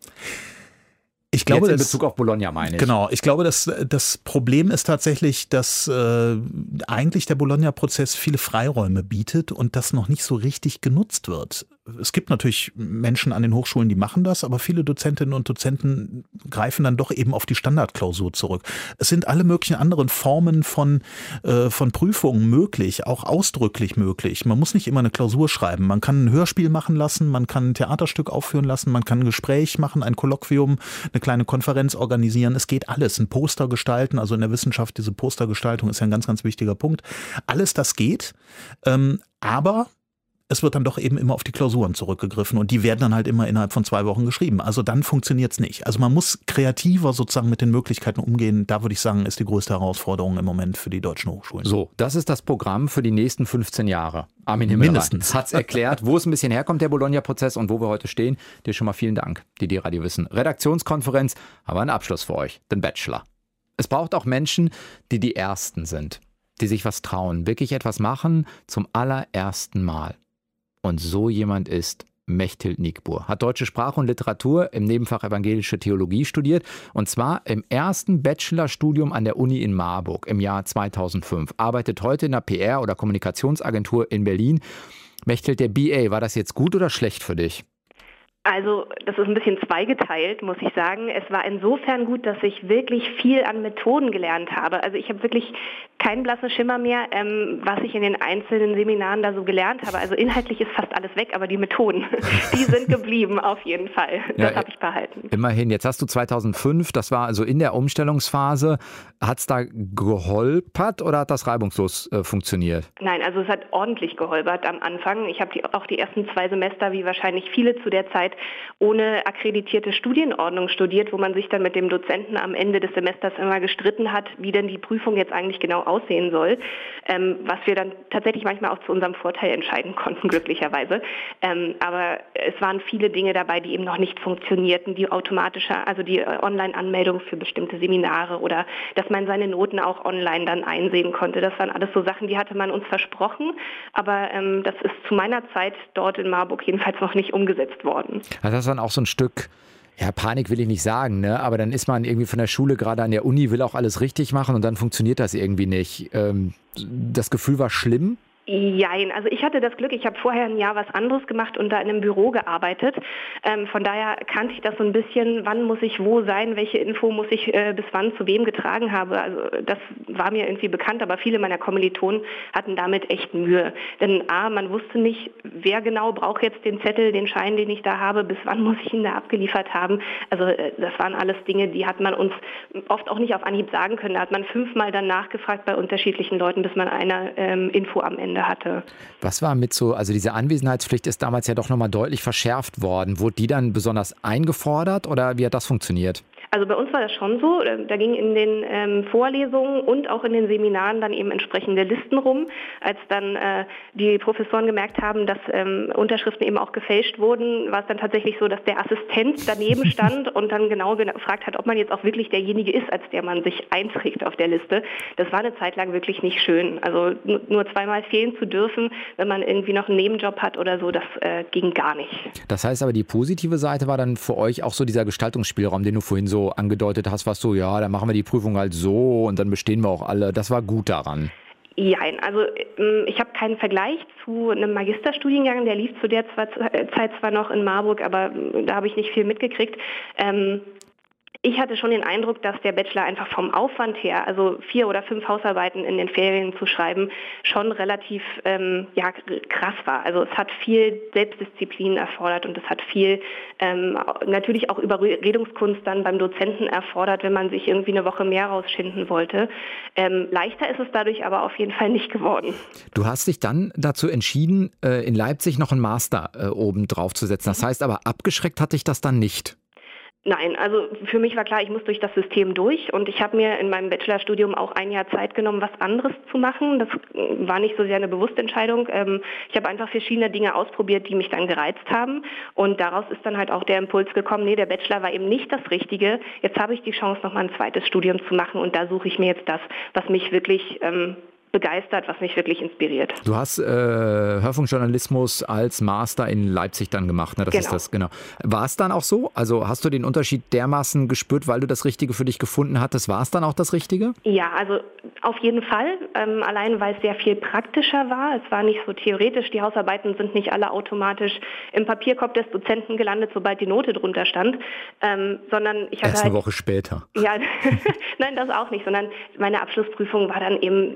Ich glaube, Jetzt in das, Bezug auf Bologna meine ich. Genau, ich glaube, dass das Problem ist tatsächlich, dass äh, eigentlich der Bologna-Prozess viele Freiräume bietet und das noch nicht so richtig genutzt wird. Es gibt natürlich Menschen an den Hochschulen, die machen das, aber viele Dozentinnen und Dozenten greifen dann doch eben auf die Standardklausur zurück. Es sind alle möglichen anderen Formen von, äh, von Prüfungen möglich, auch ausdrücklich möglich. Man muss nicht immer eine Klausur schreiben. Man kann ein Hörspiel machen lassen, man kann ein Theaterstück aufführen lassen, man kann ein Gespräch machen, ein Kolloquium, eine kleine Konferenz organisieren. Es geht alles. Ein Poster gestalten, also in der Wissenschaft, diese Postergestaltung ist ja ein ganz, ganz wichtiger Punkt. Alles das geht, ähm, aber es wird dann doch eben immer auf die Klausuren zurückgegriffen und die werden dann halt immer innerhalb von zwei Wochen geschrieben. Also dann funktioniert es nicht. Also man muss kreativer sozusagen mit den Möglichkeiten umgehen. Da würde ich sagen, ist die größte Herausforderung im Moment für die deutschen Hochschulen. So, das ist das Programm für die nächsten fünfzehn Jahre. Armin Himmelreich Mindestens. hat es erklärt, wo es ein bisschen herkommt, der Bologna-Prozess und wo wir heute stehen. Dir schon mal vielen Dank, die D-Radio Wissen Redaktionskonferenz, aber ein Abschluss für euch, den Bachelor. Es braucht auch Menschen, die die Ersten sind, die sich was trauen, wirklich etwas machen zum allerersten Mal. Und so jemand ist Mechthild Niegbur, hat Deutsche Sprache und Literatur im Nebenfach Evangelische Theologie studiert und zwar im ersten Bachelorstudium an der Uni in Marburg im Jahr zweitausendfünf. Arbeitet heute in einer P R- oder Kommunikationsagentur in Berlin. Mechthild, der B A, war das jetzt gut oder schlecht für dich? Also das ist ein bisschen zweigeteilt, muss ich sagen. Es war insofern gut, dass ich wirklich viel an Methoden gelernt habe. Also ich habe wirklich keinen blassen Schimmer mehr, ähm, was ich in den einzelnen Seminaren da so gelernt habe. Also inhaltlich ist fast alles weg, aber die Methoden, die sind geblieben auf jeden Fall. Das Ja, habe ich behalten. Immerhin, jetzt hast du zweitausendfünf, das war also in der Umstellungsphase. Hat es da geholpert oder hat das reibungslos äh, funktioniert? Nein, also es hat ordentlich geholpert am Anfang. Ich habe die, auch die ersten zwei Semester, wie wahrscheinlich viele zu der Zeit, ohne akkreditierte Studienordnung studiert, wo man sich dann mit dem Dozenten am Ende des Semesters immer gestritten hat, wie denn die Prüfung jetzt eigentlich genau aussehen soll, ähm, was wir dann tatsächlich manchmal auch zu unserem Vorteil entscheiden konnten, glücklicherweise. Ähm, aber es waren viele Dinge dabei, die eben noch nicht funktionierten, die automatische, also die äh, Online-Anmeldung für bestimmte Seminare oder dass man seine Noten auch online dann einsehen konnte. Das waren alles so Sachen, die hatte man uns versprochen, aber ähm, das ist zu meiner Zeit dort in Marburg jedenfalls noch nicht umgesetzt worden. Also das ist dann auch so ein Stück, ja, Panik will ich nicht sagen, ne? Aber dann ist man irgendwie von der Schule, gerade an der Uni, will auch alles richtig machen und dann funktioniert das irgendwie nicht. Ähm, das Gefühl war schlimm? Jein, also ich hatte das Glück, ich habe vorher ein Jahr was anderes gemacht und da in einem Büro gearbeitet. Ähm, von daher kannte ich das so ein bisschen, wann muss ich wo sein, welche Info muss ich äh, bis wann zu wem getragen habe. Also das war mir irgendwie bekannt, aber viele meiner Kommilitonen hatten damit echt Mühe. Denn A, man wusste nicht, wer genau braucht jetzt den Zettel, den Schein, den ich da habe, bis wann muss ich ihn da abgeliefert haben. Also äh, das waren alles Dinge, die hat man uns oft auch nicht auf Anhieb sagen können. Da hat man fünfmal dann nachgefragt bei unterschiedlichen Leuten, bis man eine ähm, Info am Ende hatte. Was war mit so, also diese Anwesenheitspflicht ist damals ja doch nochmal deutlich verschärft worden. Wurde die dann besonders eingefordert oder wie hat das funktioniert? Also bei uns war das schon so, da gingen in den ähm, Vorlesungen und auch in den Seminaren dann eben entsprechende Listen rum. Als dann äh, die Professoren gemerkt haben, dass ähm, Unterschriften eben auch gefälscht wurden, war es dann tatsächlich so, dass der Assistent daneben stand und dann genau gefragt hat, ob man jetzt auch wirklich derjenige ist, als der man sich einträgt auf der Liste. Das war eine Zeit lang wirklich nicht schön. Also nur zweimal fehlen zu dürfen, wenn man irgendwie noch einen Nebenjob hat oder so, das äh, ging gar nicht. Das heißt aber, die positive Seite war dann für euch auch so dieser Gestaltungsspielraum, den du vorhin so angedeutet hast, was so, ja, dann machen wir die Prüfung halt so und dann bestehen wir auch alle. Das war gut daran. Ja, also ich habe keinen Vergleich zu einem Magisterstudiengang, der lief zu der Zeit zwar noch in Marburg, aber da habe ich nicht viel mitgekriegt. Ähm, Ich hatte schon den Eindruck, dass der Bachelor einfach vom Aufwand her, also vier oder fünf Hausarbeiten in den Ferien zu schreiben, schon relativ ähm, ja, krass war. Also es hat viel Selbstdisziplin erfordert und es hat viel ähm, natürlich auch Überredungskunst dann beim Dozenten erfordert, wenn man sich irgendwie eine Woche mehr rausschinden wollte. Ähm, leichter ist es dadurch aber auf jeden Fall nicht geworden. Du hast dich dann dazu entschieden, in Leipzig noch einen Master oben drauf zu setzen. Das heißt aber, abgeschreckt hat dich das dann nicht? Nein, also für mich war klar, ich muss durch das System durch und ich habe mir in meinem Bachelorstudium auch ein Jahr Zeit genommen, was anderes zu machen. Das war nicht so sehr eine bewusste Entscheidung. Ich habe einfach verschiedene Dinge ausprobiert, die mich dann gereizt haben und daraus ist dann halt auch der Impuls gekommen, nee, der Bachelor war eben nicht das Richtige. Jetzt habe ich die Chance, nochmal ein zweites Studium zu machen und da suche ich mir jetzt das, was mich wirklich ähm, begeistert, was mich wirklich inspiriert. Du hast äh, Hörfunkjournalismus als Master in Leipzig dann gemacht, ne? Das genau. ist das, genau. War es dann auch so? Also hast du den Unterschied dermaßen gespürt, weil du das Richtige für dich gefunden hattest? War es dann auch das Richtige? Ja, also auf jeden Fall. Ähm, allein, weil es sehr viel praktischer war. Es war nicht so theoretisch. Die Hausarbeiten sind nicht alle automatisch im Papierkorb des Dozenten gelandet, sobald die Note drunter stand, ähm, sondern ich hatte Erst halt, eine Woche später. Ja, nein, das auch nicht, sondern meine Abschlussprüfung war dann eben beispielsweise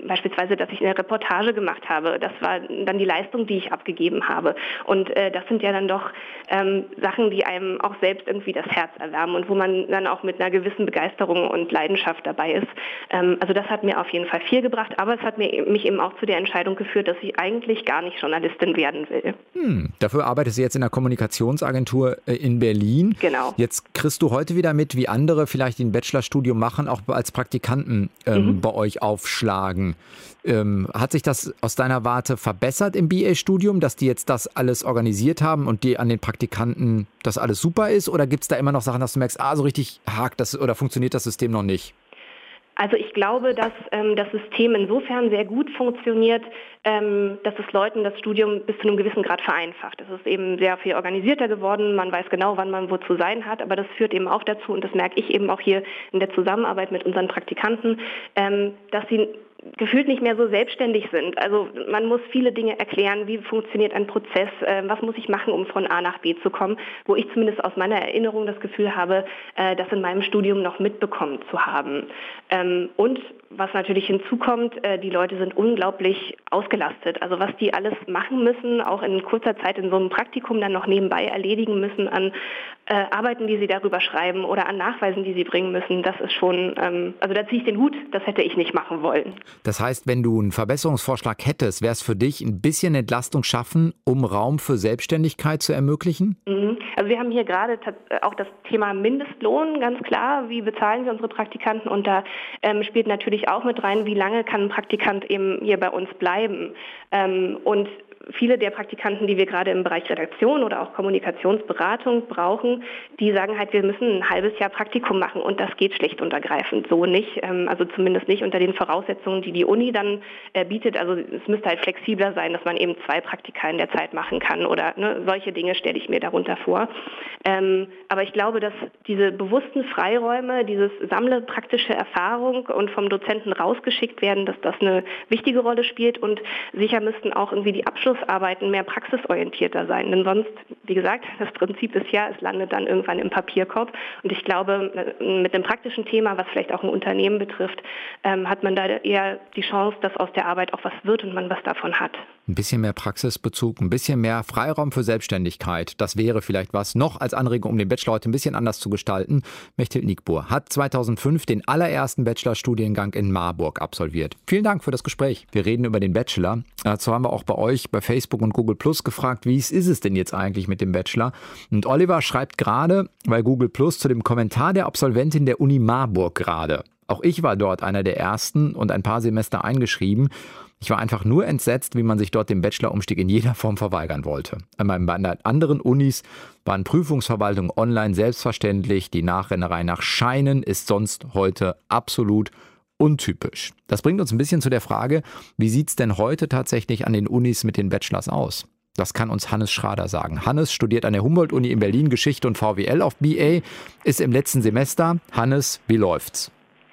beispielsweise, dass ich eine Reportage gemacht habe. Das war dann die Leistung, die ich abgegeben habe. Und äh, das sind ja dann doch ähm, Sachen, die einem auch selbst irgendwie das Herz erwärmen und wo man dann auch mit einer gewissen Begeisterung und Leidenschaft dabei ist. Ähm, also das hat mir auf jeden Fall viel gebracht, aber es hat mir, mich eben auch zu der Entscheidung geführt, dass ich eigentlich gar nicht Journalistin werden will. Hm, dafür arbeitest du jetzt in einer Kommunikationsagentur in Berlin. Genau. Jetzt kriegst du heute wieder mit, wie andere vielleicht, die ein Bachelorstudium machen, auch als Praktikanten ähm, mhm. bei euch aufschlagen. Ähm, hat sich das aus deiner Warte verbessert im B A-Studium, dass die jetzt das alles organisiert haben und die an den Praktikanten das alles super ist? Oder gibt es da immer noch Sachen, dass du merkst, ah, so richtig hakt das oder funktioniert das System noch nicht? Also ich glaube, dass ähm, das System insofern sehr gut funktioniert, ähm, dass es Leuten das Studium bis zu einem gewissen Grad vereinfacht. Es ist eben sehr viel organisierter geworden, man weiß genau, wann man wo zu sein hat, aber das führt eben auch dazu, und das merke ich eben auch hier in der Zusammenarbeit mit unseren Praktikanten, ähm, dass sie gefühlt nicht mehr so selbstständig sind. Also man muss viele Dinge erklären, wie funktioniert ein Prozess, äh, was muss ich machen, um von A nach B zu kommen, wo ich zumindest aus meiner Erinnerung das Gefühl habe, äh, das in meinem Studium noch mitbekommen zu haben. Ähm, und was natürlich hinzukommt, äh, die Leute sind unglaublich ausgelastet. Also was die alles machen müssen, auch in kurzer Zeit in so einem Praktikum dann noch nebenbei erledigen müssen an äh, Arbeiten, die sie darüber schreiben oder an Nachweisen, die sie bringen müssen, das ist schon, ähm, also da ziehe ich den Hut, das hätte ich nicht machen wollen. Das heißt, wenn du einen Verbesserungsvorschlag hättest, wäre es für dich ein bisschen Entlastung schaffen, um Raum für Selbstständigkeit zu ermöglichen? Mhm. Also wir haben hier gerade auch das Thema Mindestlohn, ganz klar. Wie bezahlen wir unsere Praktikanten? Und da ähm, spielt natürlich auch mit rein, wie lange kann ein Praktikant eben hier bei uns bleiben? Ähm, und viele der Praktikanten, die wir gerade im Bereich Redaktion oder auch Kommunikationsberatung brauchen, die sagen halt, wir müssen ein halbes Jahr Praktikum machen und das geht schlicht und ergreifend so nicht. Also zumindest nicht unter den Voraussetzungen, die die Uni dann bietet. Also es müsste halt flexibler sein, dass man eben zwei Praktika in der Zeit machen kann oder ne, solche Dinge stelle ich mir darunter vor. Ähm, aber ich glaube, dass diese bewussten Freiräume, dieses Sammle praktische Erfahrung und vom Dozenten rausgeschickt werden, dass das eine wichtige Rolle spielt und sicher müssten auch irgendwie die Abschlussarbeiten mehr praxisorientierter sein. Denn sonst, wie gesagt, das Prinzip ist ja, es landet dann irgendwann im Papierkorb. Und ich glaube, mit einem praktischen Thema, was vielleicht auch ein Unternehmen betrifft, ähm, hat man da eher die Chance, dass aus der Arbeit auch was wird und man was davon hat. Ein bisschen mehr Praxisbezug, ein bisschen mehr Freiraum für Selbstständigkeit. Das wäre vielleicht was noch als Anregung, um den Bachelor heute ein bisschen anders zu gestalten. Mechthild Nigbur hat zweitausendfünf den allerersten Bachelorstudiengang in Marburg absolviert. Vielen Dank für das Gespräch. Wir reden über den Bachelor. Dazu haben wir auch bei euch bei Facebook und Google Plus gefragt, wie ist es denn jetzt eigentlich mit dem Bachelor? Und Oliver schreibt gerade bei Google Plus zu dem Kommentar der Absolventin der Uni Marburg gerade. Auch ich war dort einer der ersten und ein paar Semester eingeschrieben. Ich war einfach nur entsetzt, wie man sich dort dem Bachelorumstieg in jeder Form verweigern wollte. An meinen anderen Unis waren Prüfungsverwaltung online selbstverständlich. Die Nachrennerei nach Scheinen ist sonst heute absolut untypisch. Das bringt uns ein bisschen zu der Frage, wie sieht es denn heute tatsächlich an den Unis mit den Bachelors aus? Das kann uns Hannes Schrader sagen. Hannes studiert an der Humboldt-Uni in Berlin Geschichte und V W L auf B A, ist im letzten Semester. Hannes, wie läuft's?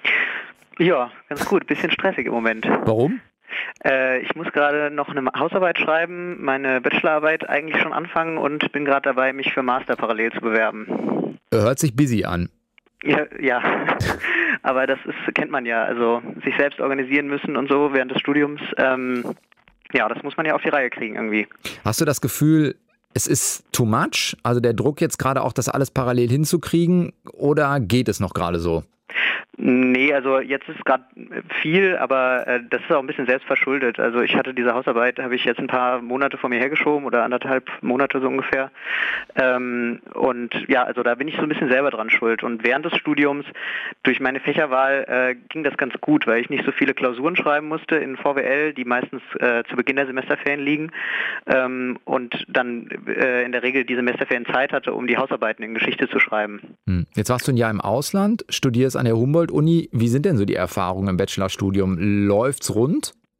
Ja, ganz gut. Bisschen stressig im Moment. Warum? Äh, ich muss gerade noch eine Hausarbeit schreiben, meine Bachelorarbeit eigentlich schon anfangen und bin gerade dabei, mich für Master parallel zu bewerben. Hört sich busy an. Ja, ja. Aber das ist, kennt man ja, also sich selbst organisieren müssen und so während des Studiums. Ähm, ja, das muss man ja auf die Reihe kriegen irgendwie. Hast du das Gefühl, es ist too much? Also der Druck jetzt gerade auch, das alles parallel hinzukriegen, oder geht es noch gerade so? Nee, also jetzt ist gerade viel, aber äh, das ist auch ein bisschen selbstverschuldet. Also ich hatte diese Hausarbeit, habe ich jetzt ein paar Monate vor mir hergeschoben oder anderthalb Monate so ungefähr. Ähm, und ja, also da bin ich so ein bisschen selber dran schuld. Und während des Studiums, durch meine Fächerwahl, äh, ging das ganz gut, weil ich nicht so viele Klausuren schreiben musste in V W L, die meistens äh, zu Beginn der Semesterferien liegen. Ähm, und dann äh, in der Regel die Semesterferien Zeit hatte, um die Hausarbeiten in Geschichte zu schreiben. Hm. Jetzt warst du ein Jahr im Ausland, studierst an der Humboldt-Uni. Wie sind denn so die Erfahrungen im Bachelorstudium? Läuft's rund?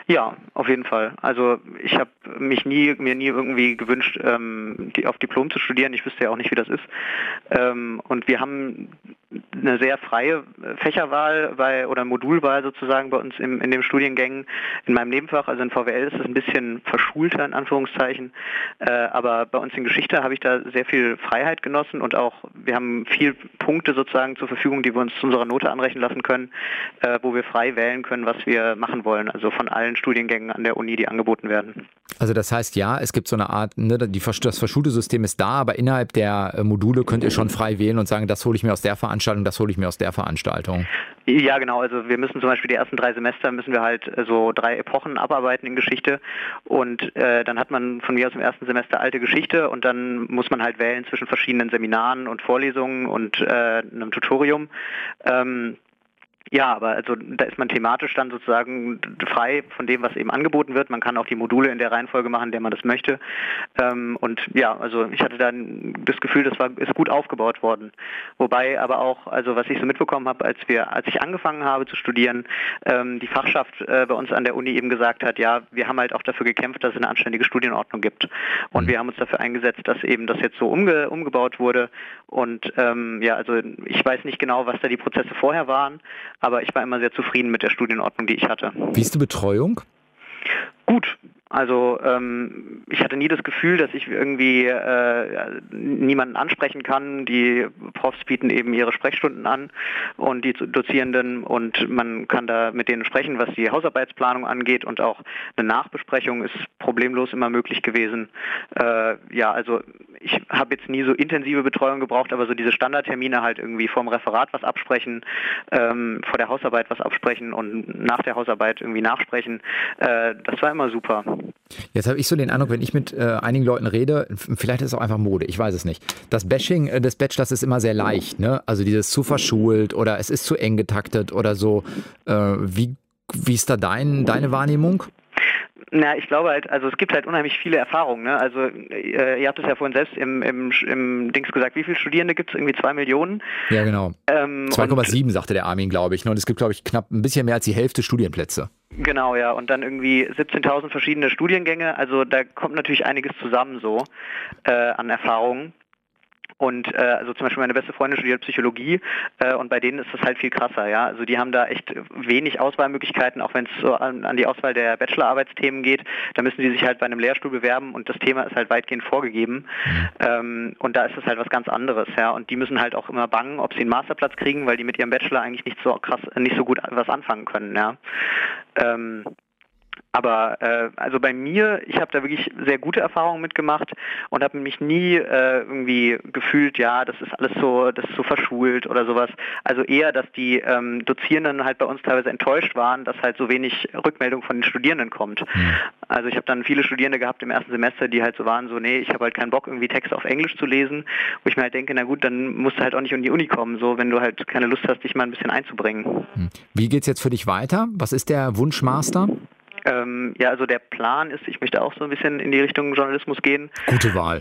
Ja, auf jeden Fall. Also ich habe mich nie, mir nie irgendwie gewünscht, ähm, die, auf Diplom zu studieren. Ich wüsste ja auch nicht, wie das ist. Ähm, und wir haben eine sehr freie Fächerwahl bei, oder Modulwahl sozusagen bei uns im, in den Studiengängen. In meinem Nebenfach, also in V W L, ist das ein bisschen verschulter in Anführungszeichen. Äh, aber bei uns in Geschichte habe ich da sehr viel Freiheit genossen und auch, wir haben viel Punkte sozusagen zur Verfügung, die wir uns zu unserer Note anrechnen lassen können, äh, wo wir frei wählen können, was wir machen wollen. Also von allen Studiengängen an der Uni, die angeboten werden. Also das heißt, ja, es gibt so eine Art, ne, die, das verschulte System ist da, aber innerhalb der Module könnt ihr schon frei wählen und sagen, das hole ich mir aus der Veranstaltung, das hole ich mir aus der Veranstaltung. Ja, genau. Also wir müssen zum Beispiel die ersten drei Semester müssen wir halt so drei Epochen abarbeiten in Geschichte und äh, dann hat man von mir aus im ersten Semester alte Geschichte und dann muss man halt wählen zwischen verschiedenen Seminaren und Vorlesungen und äh, einem Tutorium. Ähm, Ja, aber also da ist man thematisch dann sozusagen frei von dem, was eben angeboten wird. Man kann auch die Module in der Reihenfolge machen, in der man das möchte. Ähm, und ja, also ich hatte dann das Gefühl, das war ist gut aufgebaut worden. Wobei aber auch, also was ich so mitbekommen habe, als wir, als ich angefangen habe zu studieren, ähm, die Fachschaft äh, bei uns an der Uni eben gesagt hat, ja, wir haben halt auch dafür gekämpft, dass es eine anständige Studienordnung gibt. Und wir haben uns dafür eingesetzt, dass eben das jetzt so umge umgebaut wurde. Und ähm, ja, also ich weiß nicht genau, was da die Prozesse vorher waren. Aber ich war immer sehr zufrieden mit der Studienordnung, die ich hatte. Wie ist die Betreuung? Gut. Also ähm, ich hatte nie das Gefühl, dass ich irgendwie äh, niemanden ansprechen kann. Die Profs bieten eben ihre Sprechstunden an und die Dozierenden und man kann da mit denen sprechen, was die Hausarbeitsplanung angeht und auch eine Nachbesprechung ist problemlos immer möglich gewesen. Äh, ja, also ich habe jetzt nie so intensive Betreuung gebraucht, aber so diese Standardtermine halt irgendwie vorm Referat was absprechen, ähm, vor der Hausarbeit was absprechen und nach der Hausarbeit irgendwie nachsprechen, äh, das war immer super. Jetzt habe ich so den Eindruck, wenn ich mit äh, einigen Leuten rede, vielleicht ist es auch einfach Mode, ich weiß es nicht. Das Bashing äh, des Bachelors ist immer sehr leicht, ne? Also dieses zu verschult oder es ist zu eng getaktet oder so. Äh, wie, wie ist da dein, deine Wahrnehmung? Na, ich glaube halt, also es gibt halt unheimlich viele Erfahrungen, ne? Also äh, ihr habt es ja vorhin selbst im, im, im Dings gesagt, wie viele Studierende gibt es? Irgendwie zwei Millionen? Ja, genau. Ähm, zwei Komma sieben sagte der Armin, glaube ich. Und es gibt, glaube ich, knapp ein bisschen mehr als die Hälfte Studienplätze. Genau, ja. Und dann irgendwie siebzehntausend verschiedene Studiengänge. Also da kommt natürlich einiges zusammen so äh, an Erfahrungen. Und äh, also zum Beispiel meine beste Freundin studiert Psychologie äh, und bei denen ist das halt viel krasser, ja. Also die haben da echt wenig Auswahlmöglichkeiten, auch wenn es so an, an die Auswahl der Bachelorarbeitsthemen geht. Da müssen die sich halt bei einem Lehrstuhl bewerben und das Thema ist halt weitgehend vorgegeben. Ähm, und da ist es halt was ganz anderes, ja. Und die müssen halt auch immer bangen, ob sie einen Masterplatz kriegen, weil die mit ihrem Bachelor eigentlich nicht so krass, nicht so gut was anfangen können, ja. Ähm, Aber äh, also bei mir, ich habe da wirklich sehr gute Erfahrungen mitgemacht und habe mich nie äh, irgendwie gefühlt, ja, das ist alles so, das ist so verschult oder sowas. Also eher, dass die ähm, Dozierenden halt bei uns teilweise enttäuscht waren, dass halt so wenig Rückmeldung von den Studierenden kommt. Also ich habe dann viele Studierende gehabt im ersten Semester, die halt so waren, so nee, ich habe halt keinen Bock, irgendwie Texte auf Englisch zu lesen, wo ich mir halt denke, na gut, dann musst du halt auch nicht in die Uni kommen, so wenn du halt keine Lust hast, dich mal ein bisschen einzubringen. Wie geht's jetzt für dich weiter? Was ist der Wunschmaster? Ähm, ja, also der Plan ist, ich möchte auch so ein bisschen in die Richtung Journalismus gehen. Gute Wahl.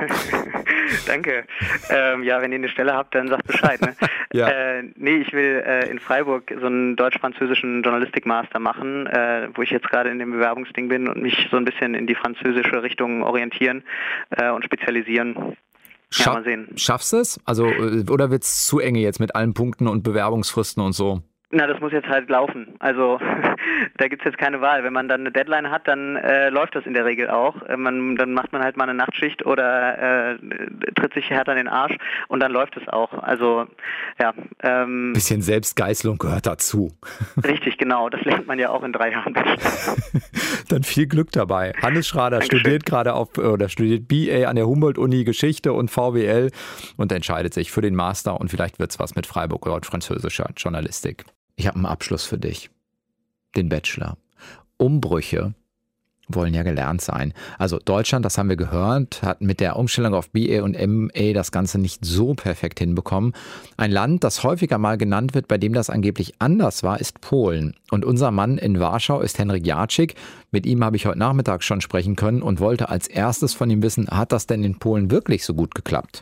Danke. Ähm, ja, wenn ihr eine Stelle habt, dann sagt Bescheid. Ne? ja. äh, nee, ich will äh, in Freiburg so einen deutsch-französischen Journalistik-Master machen, äh, wo ich jetzt gerade in dem Bewerbungsding bin und mich so ein bisschen in die französische Richtung orientieren äh, und spezialisieren. Scha- ja, mal sehen. Schaffst du es? Also, oder wird es zu enge jetzt mit allen Punkten und Bewerbungsfristen und so? Na, das muss jetzt halt laufen. Also da gibt's jetzt keine Wahl. Wenn man dann eine Deadline hat, dann äh, läuft das in der Regel auch. Äh, man, dann macht man halt mal eine Nachtschicht oder äh, tritt sich härter in den Arsch und dann läuft es auch. Also ja. Ähm, Bisschen Selbstgeißelung gehört dazu. Richtig, genau. Das lernt man ja auch in drei Jahren. Dann viel Glück dabei. Hannes Schrader Dankeschön. studiert gerade auf oder studiert B A an der Humboldt-Uni Geschichte und V W L und entscheidet sich für den Master und vielleicht wird's was mit Freiburg oder französischer Journalistik. Ich habe einen Abschluss für dich. Den Bachelor. Umbrüche wollen ja gelernt sein. Also Deutschland, das haben wir gehört, hat mit der Umstellung auf B A und M A das Ganze nicht so perfekt hinbekommen. Ein Land, das häufiger mal genannt wird, bei dem das angeblich anders war, ist Polen. Und unser Mann in Warschau ist Henryk Jacek. Mit ihm habe ich heute Nachmittag schon sprechen können und wollte als erstes von ihm wissen, hat das denn in Polen wirklich so gut geklappt?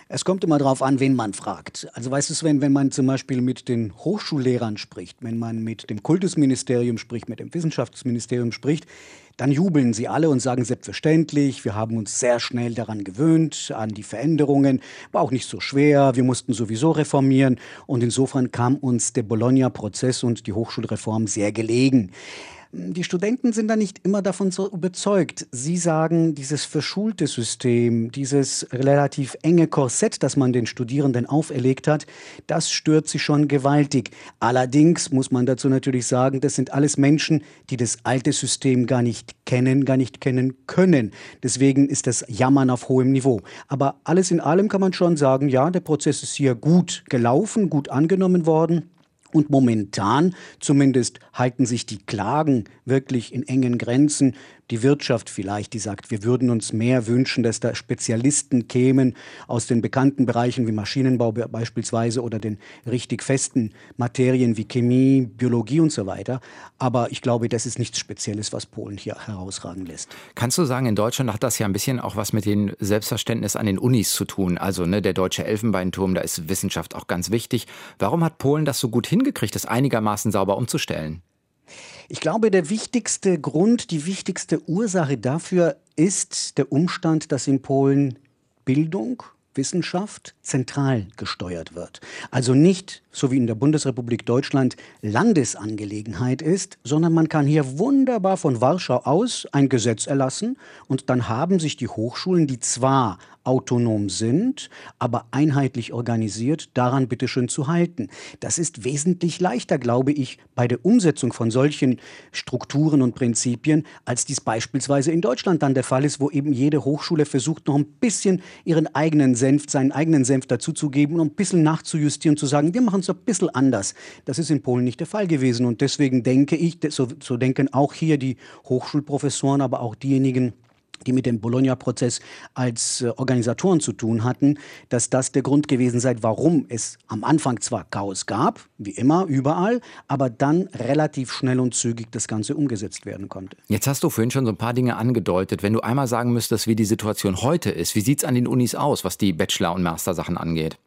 Es kommt immer darauf an, wen man fragt. Also weißt du, Sven, wenn man zum Beispiel mit den Hochschullehrern spricht, wenn man mit dem Kultusministerium spricht, mit dem Wissenschaftsministerium spricht, dann jubeln sie alle und sagen selbstverständlich, wir haben uns sehr schnell daran gewöhnt, an die Veränderungen, war auch nicht so schwer, wir mussten sowieso reformieren und insofern kam uns der Bologna-Prozess und die Hochschulreform sehr gelegen. Die Studenten sind da nicht immer davon so überzeugt. Sie sagen, dieses verschulte System, dieses relativ enge Korsett, das man den Studierenden auferlegt hat, das stört sie schon gewaltig. Allerdings muss man dazu natürlich sagen, das sind alles Menschen, die das alte System gar nicht kennen, gar nicht kennen können. Deswegen ist das Jammern auf hohem Niveau. Aber alles in allem kann man schon sagen, ja, der Prozess ist hier gut gelaufen, gut angenommen worden. Und momentan zumindest halten sich die Klagen wirklich in engen Grenzen. Die Wirtschaft vielleicht, die sagt, wir würden uns mehr wünschen, dass da Spezialisten kämen aus den bekannten Bereichen wie Maschinenbau beispielsweise oder den richtig festen Materien wie Chemie, Biologie und so weiter. Aber ich glaube, das ist nichts Spezielles, was Polen hier herausragen lässt. Kannst du sagen, in Deutschland hat das ja ein bisschen auch was mit dem Selbstverständnis an den Unis zu tun? Also ne, der deutsche Elfenbeinturm, da ist Wissenschaft auch ganz wichtig. Warum hat Polen das so gut hingekriegt, das einigermaßen sauber umzustellen? Ich glaube, der wichtigste Grund, die wichtigste Ursache dafür ist der Umstand, dass in Polen Bildung, Wissenschaft zentral gesteuert wird. Also nicht, so wie in der Bundesrepublik Deutschland, Landesangelegenheit ist, sondern man kann hier wunderbar von Warschau aus ein Gesetz erlassen und dann haben sich die Hochschulen, die zwar autonom sind, aber einheitlich organisiert, daran bitteschön zu halten. Das ist wesentlich leichter, glaube ich, bei der Umsetzung von solchen Strukturen und Prinzipien, als dies beispielsweise in Deutschland dann der Fall ist, wo eben jede Hochschule versucht, noch ein bisschen ihren eigenen Senf, seinen eigenen Senf dazuzugeben und ein bisschen nachzujustieren, zu sagen, wir machen es ein bisschen anders. Das ist in Polen nicht der Fall gewesen und deswegen denke ich, so, so denken auch hier die Hochschulprofessoren, aber auch diejenigen, die mit dem Bologna-Prozess als äh, Organisatoren zu tun hatten, dass das der Grund gewesen sei, warum es am Anfang zwar Chaos gab, wie immer, überall, aber dann relativ schnell und zügig das Ganze umgesetzt werden konnte. Jetzt hast du vorhin schon so ein paar Dinge angedeutet. Wenn du einmal sagen müsstest, wie die Situation heute ist, wie sieht es an den Unis aus, was die Bachelor- und Mastersachen angeht?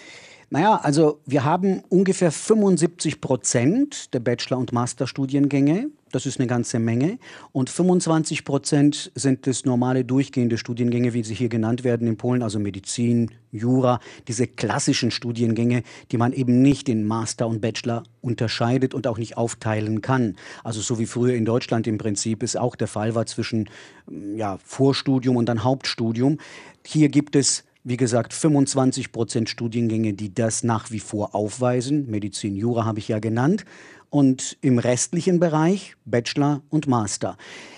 Naja, also wir haben ungefähr fünfundsiebzig Prozent der Bachelor- und Masterstudiengänge. Das ist eine ganze Menge. Und fünfundzwanzig Prozent sind das normale durchgehende Studiengänge, wie sie hier genannt werden in Polen, also Medizin, Jura, diese klassischen Studiengänge, die man eben nicht in Master und Bachelor unterscheidet und auch nicht aufteilen kann. Also so wie früher in Deutschland im Prinzip es auch der Fall war zwischen ja, Vorstudium und dann Hauptstudium. Hier gibt es, wie gesagt, fünfundzwanzig Prozent Studiengänge, die das nach wie vor aufweisen. Medizin, Jura habe ich ja genannt. Und im restlichen Bereich Bachelor und Master.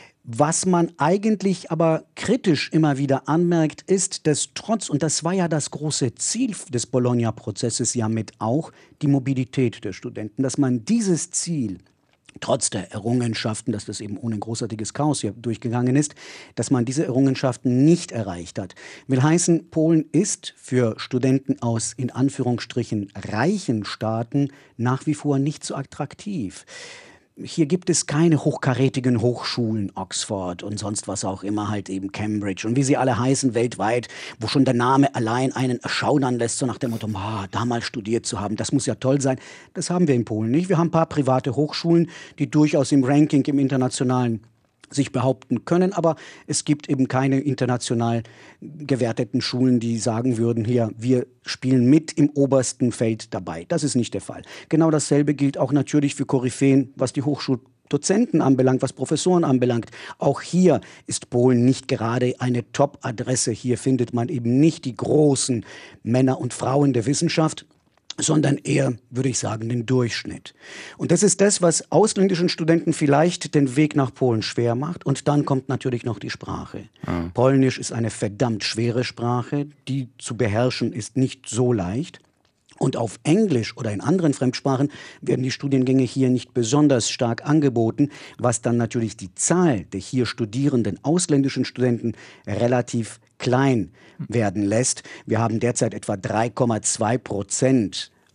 Was man eigentlich aber kritisch immer wieder anmerkt, ist, dass trotz, und das war ja das große Ziel des Bologna-Prozesses ja mit auch, die Mobilität der Studenten, dass man dieses Ziel trotz der Errungenschaften, dass das eben ohne großartiges Chaos hier durchgegangen ist, dass man diese Errungenschaften nicht erreicht hat. Will heißen, Polen ist für Studenten aus in Anführungsstrichen reichen Staaten nach wie vor nicht so attraktiv. Hier gibt es keine hochkarätigen Hochschulen, Oxford und sonst was auch immer, halt eben Cambridge und wie sie alle heißen weltweit, wo schon der Name allein einen erschaudern lässt, so nach dem Motto, ah, damals studiert zu haben, das muss ja toll sein. Das haben wir in Polen nicht. Wir haben ein paar private Hochschulen, die durchaus im Ranking, im internationalen sich behaupten können, aber es gibt eben keine international gewerteten Schulen, die sagen würden, hier, wir spielen mit im obersten Feld dabei. Das ist nicht der Fall. Genau dasselbe gilt auch natürlich für Koryphäen, was die Hochschuldozenten anbelangt, was Professoren anbelangt. Auch hier ist Polen nicht gerade eine Top-Adresse. Hier findet man eben nicht die großen Männer und Frauen der Wissenschaft, sondern eher, würde ich sagen, den Durchschnitt. Und das ist das, was ausländischen Studenten vielleicht den Weg nach Polen schwer macht. Und dann kommt natürlich noch die Sprache. Mhm. Polnisch ist eine verdammt schwere Sprache, die zu beherrschen ist nicht so leicht. Und auf Englisch oder in anderen Fremdsprachen werden die Studiengänge hier nicht besonders stark angeboten, was dann natürlich die Zahl der hier studierenden ausländischen Studenten relativ klein werden lässt. Wir haben derzeit etwa drei Komma zwei Prozent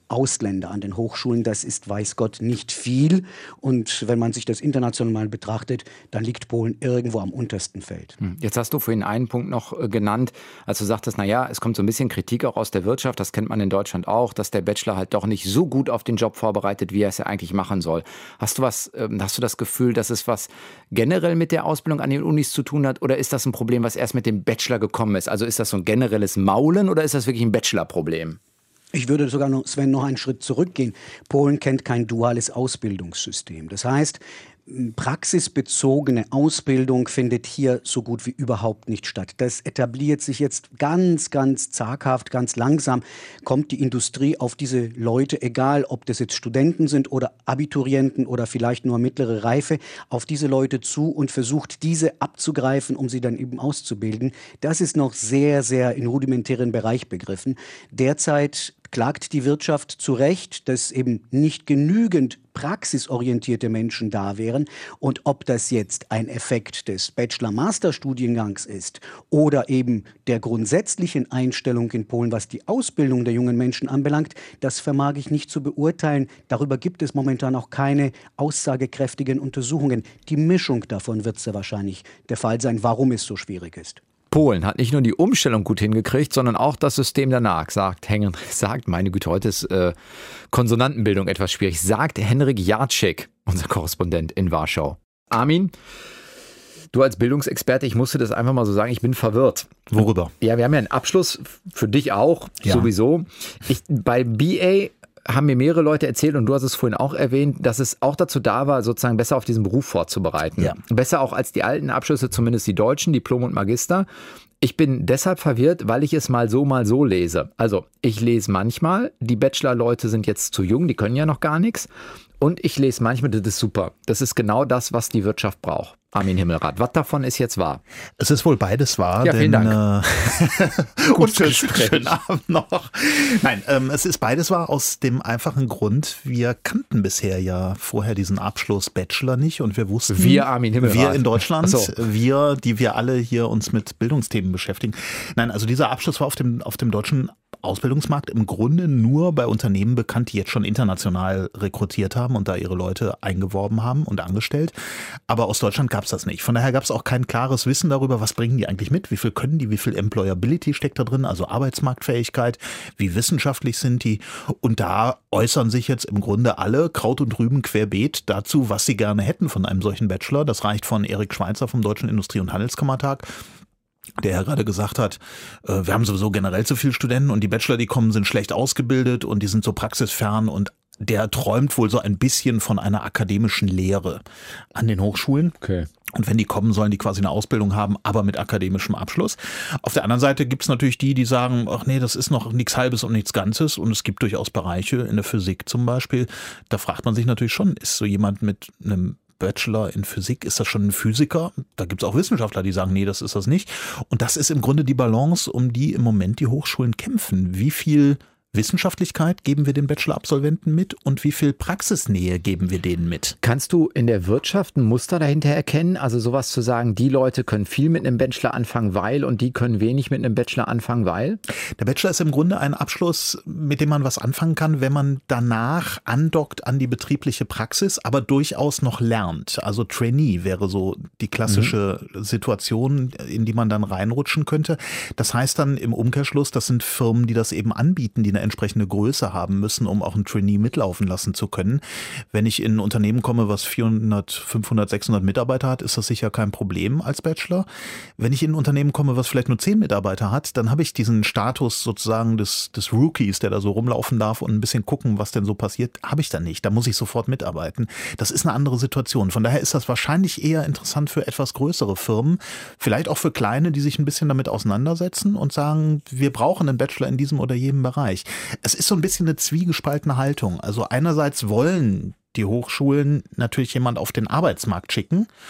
Ausländer an den Hochschulen. Das ist, weiß Gott, nicht viel. Und wenn man sich das international betrachtet, dann liegt Polen irgendwo am untersten Feld. Jetzt hast du vorhin einen Punkt noch genannt, als du sagtest, naja, es kommt so ein bisschen Kritik auch aus der Wirtschaft, das kennt man in Deutschland auch, dass der Bachelor halt doch nicht so gut auf den Job vorbereitet, wie er es ja eigentlich machen soll. Hast du was, hast du das Gefühl, dass es was generell mit der Ausbildung an den Unis zu tun hat, oder ist das ein Problem, was erst mit dem Bachelor gekommen ist? Also ist das so ein generelles Maulen oder ist das wirklich ein Bachelor-Problem? Ich würde sogar noch, Sven, noch einen Schritt zurückgehen. Polen kennt kein duales Ausbildungssystem. Das heißt, praxisbezogene Ausbildung findet hier so gut wie überhaupt nicht statt. Das etabliert sich jetzt ganz, ganz zaghaft, ganz langsam, kommt die Industrie auf diese Leute, egal ob das jetzt Studenten sind oder Abiturienten oder vielleicht nur mittlere Reife, auf diese Leute zu und versucht, diese abzugreifen, um sie dann eben auszubilden. Das ist noch sehr, sehr in rudimentären Bereich begriffen. Derzeit klagt die Wirtschaft zu Recht, dass eben nicht genügend praxisorientierte Menschen da wären. Und ob das jetzt ein Effekt des Bachelor-Master-Studiengangs ist oder eben der grundsätzlichen Einstellung in Polen, was die Ausbildung der jungen Menschen anbelangt, das vermag ich nicht zu beurteilen. Darüber gibt es momentan auch keine aussagekräftigen Untersuchungen. Die Mischung davon wird sehr wahrscheinlich der Fall sein, warum es so schwierig ist. Polen hat nicht nur die Umstellung gut hingekriegt, sondern auch das System danach, sagt Henrik, sagt, meine Güte, heute ist äh, Konsonantenbildung etwas schwierig, sagt Henrik Jacek, unser Korrespondent in Warschau. Armin, du als Bildungsexperte, ich musste das einfach mal so sagen, ich bin verwirrt. Worüber? Ja, wir haben ja einen Abschluss, für dich auch, ja. sowieso. Ich, bei B A haben mir mehrere Leute erzählt, und du hast es vorhin auch erwähnt, dass es auch dazu da war, sozusagen besser auf diesen Beruf vorzubereiten. Ja. Besser auch als die alten Abschlüsse, zumindest die deutschen, Diplom und Magister. Ich bin deshalb verwirrt, weil ich es mal so, mal so lese. Also ich lese manchmal, die Bachelor-Leute sind jetzt zu jung, die können ja noch gar nichts. Und ich lese manchmal, das ist super. Das ist genau das, was die Wirtschaft braucht. Armin Himmelrath, was davon ist jetzt wahr? Es ist wohl beides wahr. Ja, vielen denn, Dank. Äh, und schönen, schönen Abend noch. Nein, ähm, es ist beides wahr aus dem einfachen Grund, wir kannten bisher ja vorher diesen Abschluss Bachelor nicht und wir wussten, wir Armin Himmelrath. Wir in Deutschland, so. wir, die wir alle hier uns mit Bildungsthemen beschäftigen. Nein, also dieser Abschluss war auf dem, auf dem deutschen Ausbildungsmarkt im Grunde nur bei Unternehmen bekannt, die jetzt schon international rekrutiert haben und da ihre Leute eingeworben haben und angestellt. Aber aus Deutschland gab es das nicht. Von daher gab es auch kein klares Wissen darüber, was bringen die eigentlich mit, wie viel können die, wie viel Employability steckt da drin, also Arbeitsmarktfähigkeit, wie wissenschaftlich sind die. Und da äußern sich jetzt im Grunde alle Kraut und Rüben querbeet dazu, was sie gerne hätten von einem solchen Bachelor. Das reicht von Erik Schweitzer vom Deutschen Industrie- und Handelskammertag, der ja gerade gesagt hat, äh, wir haben sowieso generell zu viele Studenten und die Bachelor, die kommen, sind schlecht ausgebildet und die sind so praxisfern, und der träumt wohl so ein bisschen von einer akademischen Lehre an den Hochschulen. Okay. Und wenn die kommen, sollen die quasi eine Ausbildung haben, aber mit akademischem Abschluss. Auf der anderen Seite gibt es natürlich die, die sagen, ach nee, das ist noch nichts Halbes und nichts Ganzes. Und es gibt durchaus Bereiche, in der Physik zum Beispiel, da fragt man sich natürlich schon, ist so jemand mit einem Bachelor in Physik, ist das schon ein Physiker? Da gibt es auch Wissenschaftler, die sagen, nee, das ist das nicht. Und das ist im Grunde die Balance, um die im Moment die Hochschulen kämpfen. Wie viel Wissenschaftlichkeit geben wir den Bachelor-Absolventen mit und wie viel Praxisnähe geben wir denen mit? Kannst du in der Wirtschaft ein Muster dahinter erkennen? Also sowas zu sagen, die Leute können viel mit einem Bachelor anfangen, weil, und die können wenig mit einem Bachelor anfangen, weil? Der Bachelor ist im Grunde ein Abschluss, mit dem man was anfangen kann, wenn man danach andockt an die betriebliche Praxis, aber durchaus noch lernt. Also Trainee wäre so die klassische mhm. Situation, in die man dann reinrutschen könnte. Das heißt dann im Umkehrschluss, das sind Firmen, die das eben anbieten, die eine entsprechende Größe haben müssen, um auch ein Trainee mitlaufen lassen zu können. Wenn ich in ein Unternehmen komme, was vierhundert, fünfhundert, sechshundert Mitarbeiter hat, ist das sicher kein Problem als Bachelor. Wenn ich in ein Unternehmen komme, was vielleicht nur zehn Mitarbeiter hat, dann habe ich diesen Status sozusagen des, des Rookies, der da so rumlaufen darf und ein bisschen gucken, was denn so passiert, habe ich dann nicht. Da muss ich sofort mitarbeiten. Das ist eine andere Situation. Von daher ist das wahrscheinlich eher interessant für etwas größere Firmen, vielleicht auch für kleine, die sich ein bisschen damit auseinandersetzen und sagen, wir brauchen einen Bachelor in diesem oder jenem Bereich. Es ist so ein bisschen eine zwiegespaltene Haltung. Also einerseits wollen die Hochschulen natürlich jemand auf den Arbeitsmarkt schicken,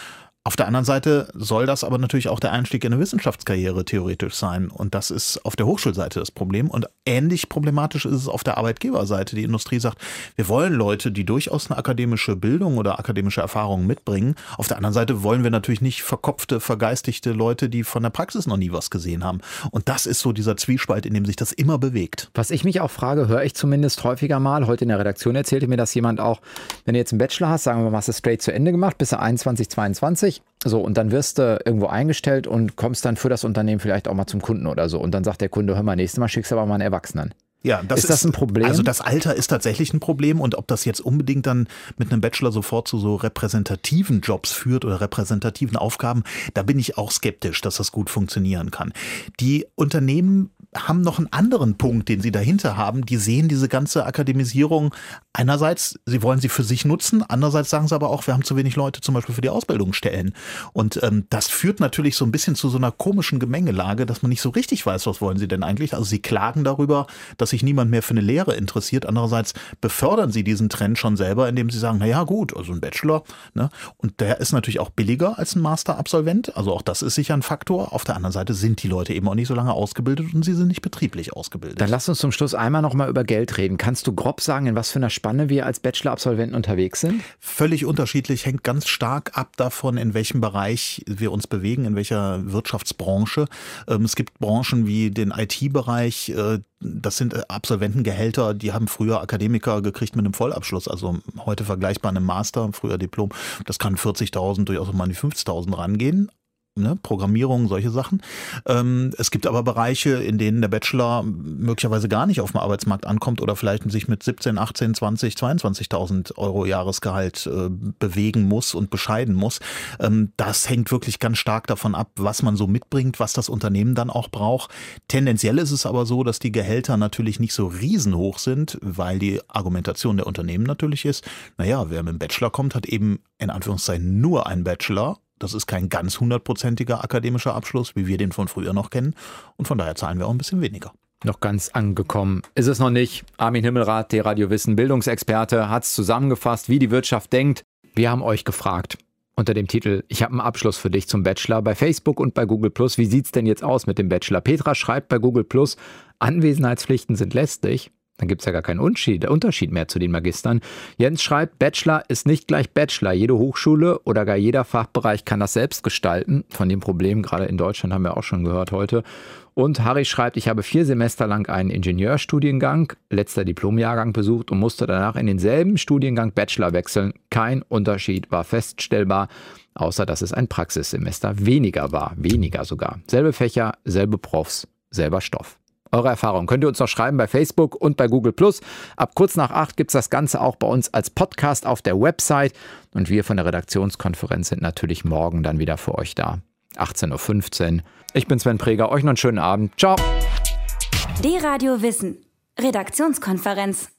Auf der anderen Seite soll das aber natürlich auch der Einstieg in eine Wissenschaftskarriere theoretisch sein. Und das ist auf der Hochschulseite das Problem. Und ähnlich problematisch ist es auf der Arbeitgeberseite. Die Industrie sagt, wir wollen Leute, die durchaus eine akademische Bildung oder akademische Erfahrung mitbringen. Auf der anderen Seite wollen wir natürlich nicht verkopfte, vergeistigte Leute, die von der Praxis noch nie was gesehen haben. Und das ist so dieser Zwiespalt, in dem sich das immer bewegt. Was ich mich auch frage, höre ich zumindest häufiger mal. Heute in der Redaktion erzählte mir das jemand auch, wenn du jetzt einen Bachelor hast, sagen wir mal, hast du straight zu Ende gemacht, bis du einundzwanzig, zweiundzwanzig. So, und dann wirst du irgendwo eingestellt und kommst dann für das Unternehmen vielleicht auch mal zum Kunden oder so. Und dann sagt der Kunde, hör mal, nächstes Mal schickst du aber mal einen Erwachsenen. Ja, das ist das ein Problem? Also das Alter ist tatsächlich ein Problem und ob das jetzt unbedingt dann mit einem Bachelor sofort zu so repräsentativen Jobs führt oder repräsentativen Aufgaben, da bin ich auch skeptisch, dass das gut funktionieren kann. Die Unternehmen haben noch einen anderen Punkt, den sie dahinter haben. Die sehen diese ganze Akademisierung einerseits, sie wollen sie für sich nutzen, andererseits sagen sie aber auch, wir haben zu wenig Leute zum Beispiel für die Ausbildungsstellen. Und ähm, das führt natürlich so ein bisschen zu so einer komischen Gemengelage, dass man nicht so richtig weiß, was wollen sie denn eigentlich. Also sie klagen darüber, dass sich niemand mehr für eine Lehre interessiert. Andererseits befördern sie diesen Trend schon selber, indem sie sagen, na ja gut, also ein Bachelor, ne? Und der ist natürlich auch billiger als ein Masterabsolvent. Also auch das ist sicher ein Faktor. Auf der anderen Seite sind die Leute eben auch nicht so lange ausgebildet und sie sind nicht betrieblich ausgebildet. Dann lass uns zum Schluss einmal noch mal über Geld reden. Kannst du grob sagen, in was für einer Spanne wir als Bachelor-Absolventen unterwegs sind? Völlig unterschiedlich, hängt ganz stark ab davon, in welchem Bereich wir uns bewegen, in welcher Wirtschaftsbranche. Es gibt Branchen wie den I T-Bereich, das sind Absolventengehälter, die haben früher Akademiker gekriegt mit einem Vollabschluss, also heute vergleichbar einem Master, früher Diplom. Das kann vierzigtausend, durchaus mal an die fünfzigtausend rangehen. Ne, Programmierung, solche Sachen. Ähm, es gibt aber Bereiche, in denen der Bachelor möglicherweise gar nicht auf dem Arbeitsmarkt ankommt oder vielleicht sich mit siebzehn, achtzehn, zwanzig, zweiundzwanzigtausend Euro Jahresgehalt äh, bewegen muss und bescheiden muss. Ähm, das hängt wirklich ganz stark davon ab, was man so mitbringt, was das Unternehmen dann auch braucht. Tendenziell ist es aber so, dass die Gehälter natürlich nicht so riesenhoch sind, weil die Argumentation der Unternehmen natürlich ist, naja, wer mit dem Bachelor kommt, hat eben in Anführungszeichen nur einen Bachelor. Das ist kein ganz hundertprozentiger akademischer Abschluss, wie wir den von früher noch kennen. Und von daher zahlen wir auch ein bisschen weniger. Noch ganz angekommen ist es noch nicht. Armin Himmelrath, der Radio Wissen Bildungsexperte, hat es zusammengefasst, wie die Wirtschaft denkt. Wir haben euch gefragt unter dem Titel Ich habe einen Abschluss für dich zum Bachelor bei Facebook und bei Google Plus. Wie sieht's denn jetzt aus mit dem Bachelor? Petra schreibt bei Google Plus, Anwesenheitspflichten sind lästig. Dann gibt es ja gar keinen Unterschied, Unterschied mehr zu den Magistern. Jens schreibt, Bachelor ist nicht gleich Bachelor. Jede Hochschule oder gar jeder Fachbereich kann das selbst gestalten. Von dem Problem, gerade in Deutschland, haben wir auch schon gehört heute. Und Harry schreibt, ich habe vier Semester lang einen Ingenieurstudiengang, letzter Diplomjahrgang besucht und musste danach in denselben Studiengang Bachelor wechseln. Kein Unterschied war feststellbar, außer dass es ein Praxissemester weniger war. Weniger sogar. Selbe Fächer, selbe Profs, selber Stoff. Eure Erfahrung könnt ihr uns noch schreiben bei Facebook und bei Google Plus. Ab kurz nach acht gibt es das Ganze auch bei uns als Podcast auf der Website. Und wir von der Redaktionskonferenz sind natürlich morgen dann wieder für euch da. achtzehn Uhr fünfzehn. Ich bin Sven Preger. Euch noch einen schönen Abend. Ciao. D-Radio Wissen. Redaktionskonferenz.